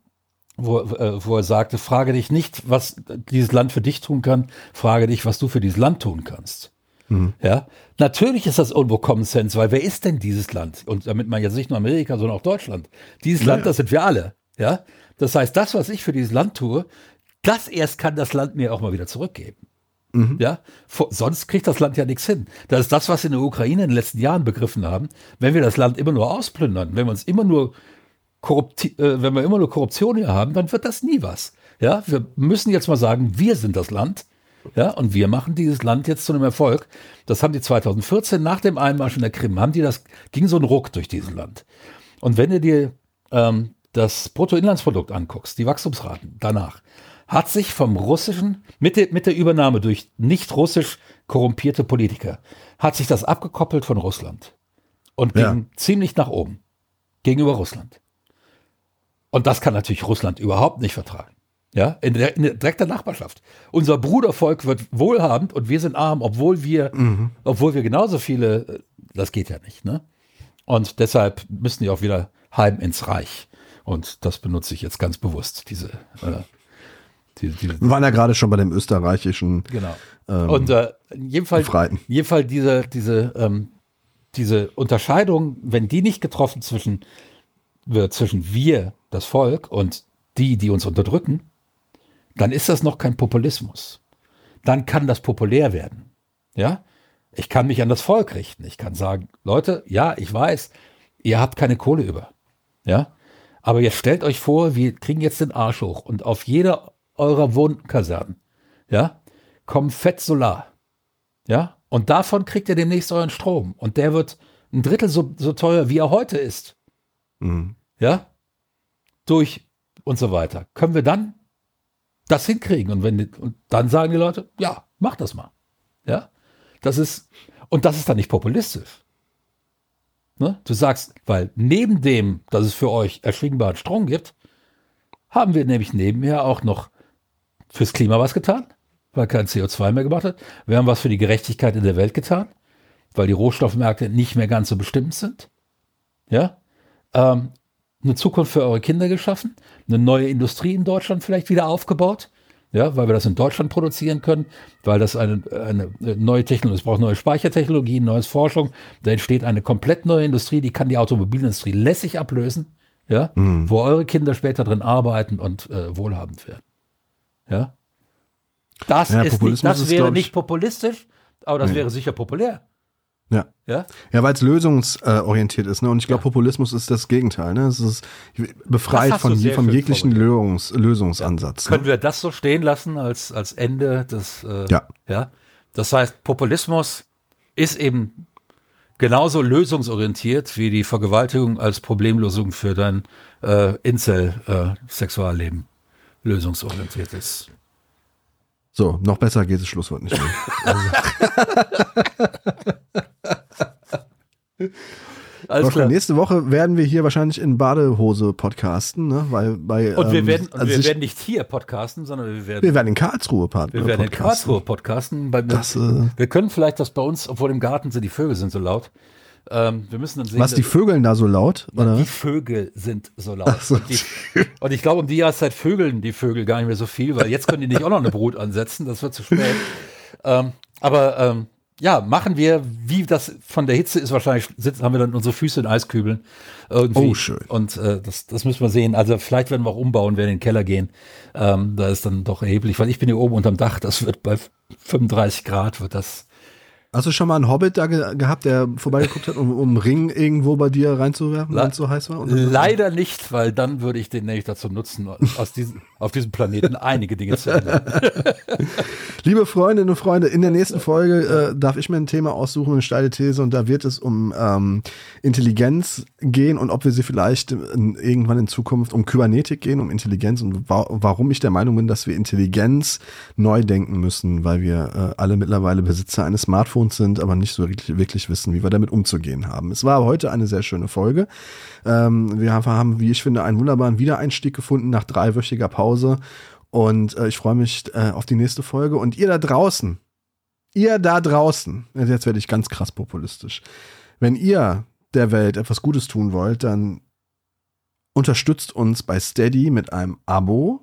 wo, äh, wo er sagte, frage dich nicht, was dieses Land für dich tun kann, frage dich, was du für dieses Land tun kannst. Ja, natürlich ist das irgendwo Common Sense, weil wer ist denn dieses Land? Und damit man jetzt nicht nur Amerika, sondern auch Deutschland. Dieses Ja, Land, ja. das sind wir alle. Ja, das heißt, das, was ich für dieses Land tue, das erst kann das Land mir auch mal wieder zurückgeben. Ja, vor, sonst kriegt das Land ja nichts hin. Das ist das, was wir in der Ukraine in den letzten Jahren begriffen haben. Wenn wir das Land immer nur ausplündern, wenn wir uns immer nur Korrupti äh, wenn wir immer nur Korruption hier haben, dann wird das nie was. Ja, wir müssen jetzt mal sagen, wir sind das Land. Ja, und wir machen dieses Land jetzt zu einem Erfolg. Das haben die zweitausendvierzehn nach dem Einmarsch in der Krim, haben die das, ging so ein Ruck durch dieses Land. Und wenn du dir ähm, das Bruttoinlandsprodukt anguckst, die Wachstumsraten danach, hat sich vom russischen, mit der, mit der Übernahme durch nicht russisch korrumpierte Politiker, hat sich das abgekoppelt von Russland und ging Ja. ziemlich nach oben gegenüber Russland. Und das kann natürlich Russland überhaupt nicht vertragen. Ja, in der, in der direkter Nachbarschaft. Unser Brudervolk wird wohlhabend und wir sind arm, obwohl wir, obwohl wir genauso viele, das geht ja nicht, ne? Und deshalb müssen die auch wieder heim ins Reich. Und das benutze ich jetzt ganz bewusst, diese, äh, diese, diese Wir waren ja gerade schon bei dem österreichischen. genau. Ähm, und äh, in jedem Fall, Befreiten. in jedem Fall diese, diese, ähm, diese Unterscheidung, wenn die nicht getroffen zwischen, wird zwischen wir, das Volk, und die, die uns unterdrücken, dann ist das noch kein Populismus. Dann kann das populär werden. Ja? Ich kann mich an das Volk richten. Ich kann sagen, Leute, ja, ich weiß, ihr habt keine Kohle über. Ja? Aber jetzt stellt euch vor, wir kriegen jetzt den Arsch hoch und auf jeder eurer Wohnkasernen, ja, kommt Fett Solar. Ja? Und davon kriegt ihr demnächst euren Strom. Und der wird ein Drittel so, so teuer, wie er heute ist. Mhm. Ja? Durch und so weiter. Können wir dann das hinkriegen? Und wenn die, und dann sagen die Leute, ja, mach das mal. Ja? Das ist, und das ist dann nicht populistisch. Ne? Du sagst, weil neben dem, dass es für euch erschwingbaren Strom gibt, haben wir nämlich nebenher auch noch fürs Klima was getan, weil kein C O zwei mehr gemacht hat. Wir haben was für die Gerechtigkeit in der Welt getan, weil die Rohstoffmärkte nicht mehr ganz so bestimmt sind. Ja? Ähm, eine Zukunft für eure Kinder geschaffen, eine neue Industrie in Deutschland vielleicht wieder aufgebaut, ja, weil wir das in Deutschland produzieren können, weil das eine, eine neue Technologie, es braucht neue Speichertechnologien, neues Forschung, da entsteht eine komplett neue Industrie, die kann die Automobilindustrie lässig ablösen, ja, Mhm. wo eure Kinder später drin arbeiten und äh, wohlhabend werden. Ja. Das, Ja, ist nicht, Populismus das ist, wäre glaub ich- nicht populistisch, aber das Nee. wäre sicher populär. Ja. Ja? Ja, weil es lösungsorientiert ist, ne? Und ich glaube, Populismus ist das Gegenteil, ne? Es ist befreit Das hast du von, sehr vom schön jeglichen formuliert. Lösungs, Lösungsansatz. Können Ne? wir das so stehen lassen als, als Ende des, äh, Ja. ja? Das heißt, Populismus ist eben genauso lösungsorientiert wie die Vergewaltigung als Problemlösung für dein äh, Incel-Sexualleben lösungsorientiert ist. So, noch besser geht das Schlusswort nicht mehr. Alles Wolfgang, klar. nächste Woche werden wir hier wahrscheinlich in Badehose podcasten, ne? Weil bei Und wir ähm, werden, und also wir ich- werden nicht hier podcasten, sondern wir werden, wir werden in Karlsruhe Part wir werden in podcasten. Karlsruhe podcasten. Bei, Das, äh, wir können vielleicht das bei uns, obwohl im Garten sind die Vögel sind so laut, Ähm, wir müssen dann sehen, Was, die Vögeln da so laut? Oder? Die Vögel sind so laut. Ach so. Und, die, und ich glaube, um die Jahreszeit vögeln die Vögel gar nicht mehr so viel, weil jetzt können die nicht auch noch eine Brut ansetzen, das wird zu spät. ähm, aber ähm, ja, machen wir, wie das von der Hitze ist, wahrscheinlich sitzen, haben wir dann unsere Füße in Eiskübeln. Irgendwie. Oh, schön. Und äh, das, das müssen wir sehen. Also vielleicht werden wir auch umbauen, werden in den Keller gehen. Ähm, da ist dann doch erheblich, weil ich bin hier oben unterm Dach, das wird bei fünfunddreißig Grad, wird das. Hast du schon mal einen Hobbit da ge gehabt, der vorbeigeguckt hat, um, um einen Ring irgendwo bei dir reinzuwerfen, wenn es so heiß war? Und Leider nicht, weil dann würde ich den nämlich dazu nutzen, aus diesem, auf diesem Planeten einige Dinge zu ändern. Liebe Freundinnen und Freunde, in der nächsten Folge äh, darf ich mir ein Thema aussuchen, eine steile These, und da wird es um ähm, Intelligenz gehen und ob wir sie vielleicht in, irgendwann in Zukunft um Kybernetik gehen, um Intelligenz, und wa warum ich der Meinung bin, dass wir Intelligenz neu denken müssen, weil wir äh, alle mittlerweile Besitzer eines Smartphones sind, aber nicht so wirklich, wirklich wissen, wie wir damit umzugehen haben. Es war heute eine sehr schöne Folge. Ähm, wir haben, wie ich finde, einen wunderbaren Wiedereinstieg gefunden nach dreiwöchiger Pause, und äh, ich freue mich äh, auf die nächste Folge. Und ihr da draußen, ihr da draußen, jetzt werde ich ganz krass populistisch, wenn ihr der Welt etwas Gutes tun wollt, dann unterstützt uns bei Steady mit einem Abo.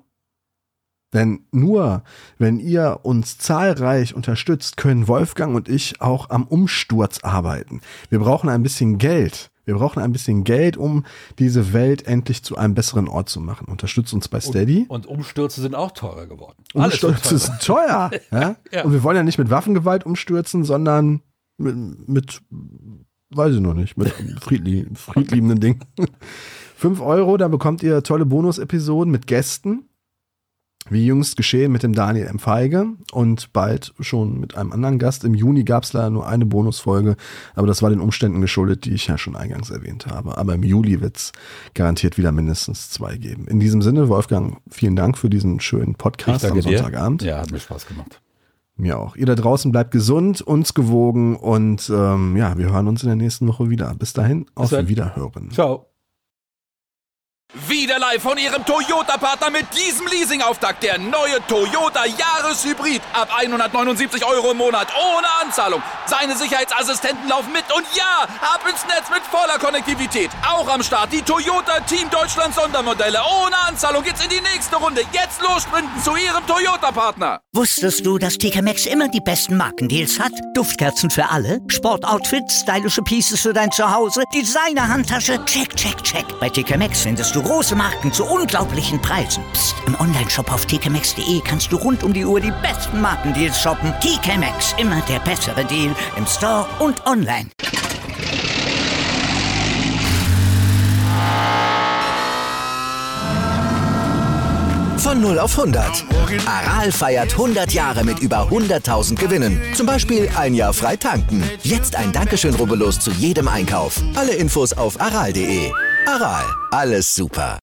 Denn nur wenn ihr uns zahlreich unterstützt, können Wolfgang und ich auch am Umsturz arbeiten. Wir brauchen ein bisschen Geld. Wir brauchen ein bisschen Geld, um diese Welt endlich zu einem besseren Ort zu machen. Unterstützt uns bei Steady. Und, und Umstürze sind auch teurer geworden. Umstürze sind teuer. Ja? Ja. Und wir wollen ja nicht mit Waffengewalt umstürzen, sondern mit, mit weiß ich noch nicht, mit friedli friedliebenden Dingen. Fünf Euro, da bekommt ihr tolle Bonus-Episoden mit Gästen. Wie jüngst geschehen mit dem Daniel M. Feige und bald schon mit einem anderen Gast. Im Juni gab es leider nur eine Bonusfolge, aber das war den Umständen geschuldet, die ich ja schon eingangs erwähnt habe. Aber im Juli wird es garantiert wieder mindestens zwei geben. In diesem Sinne, Wolfgang, vielen Dank für diesen schönen Podcast am Sonntagabend. Ja, hat mir Spaß gemacht. Mir auch. Ihr da draußen bleibt gesund, uns gewogen, und ähm, ja, wir hören uns in der nächsten Woche wieder. Bis dahin, auf Bis Wiederhören. Ciao. Wieder live von Ihrem Toyota-Partner mit diesem Leasing-Auftakt. Der neue Toyota Jahreshybrid. Ab hundertneunundsiebzig Euro im Monat. Ohne Anzahlung. Seine Sicherheitsassistenten laufen mit. Und ja, ab ins Netz mit voller Konnektivität. Auch am Start die Toyota Team Deutschland Sondermodelle. Ohne Anzahlung geht's in die nächste Runde. Jetzt los sprinten zu Ihrem Toyota-Partner. Wusstest du, dass T K Maxx immer die besten Markendeals hat? Duftkerzen für alle, Sportoutfits, stylische Pieces für dein Zuhause, Designer-Handtasche, check, check, check. Bei T K Maxx findest du große Marken zu unglaublichen Preisen. Psst. Im Onlineshop auf t k maxx punkt de kannst du rund um die Uhr die besten Markendeals shoppen. T K Maxx, immer der bessere Deal im Store und online. Von null auf hundert. Aral feiert hundert Jahre mit über hunderttausend Gewinnen. Zum Beispiel ein Jahr frei tanken. Jetzt ein Dankeschön, rubbellos zu jedem Einkauf. Alle Infos auf aral punkt de. Aral, alles super.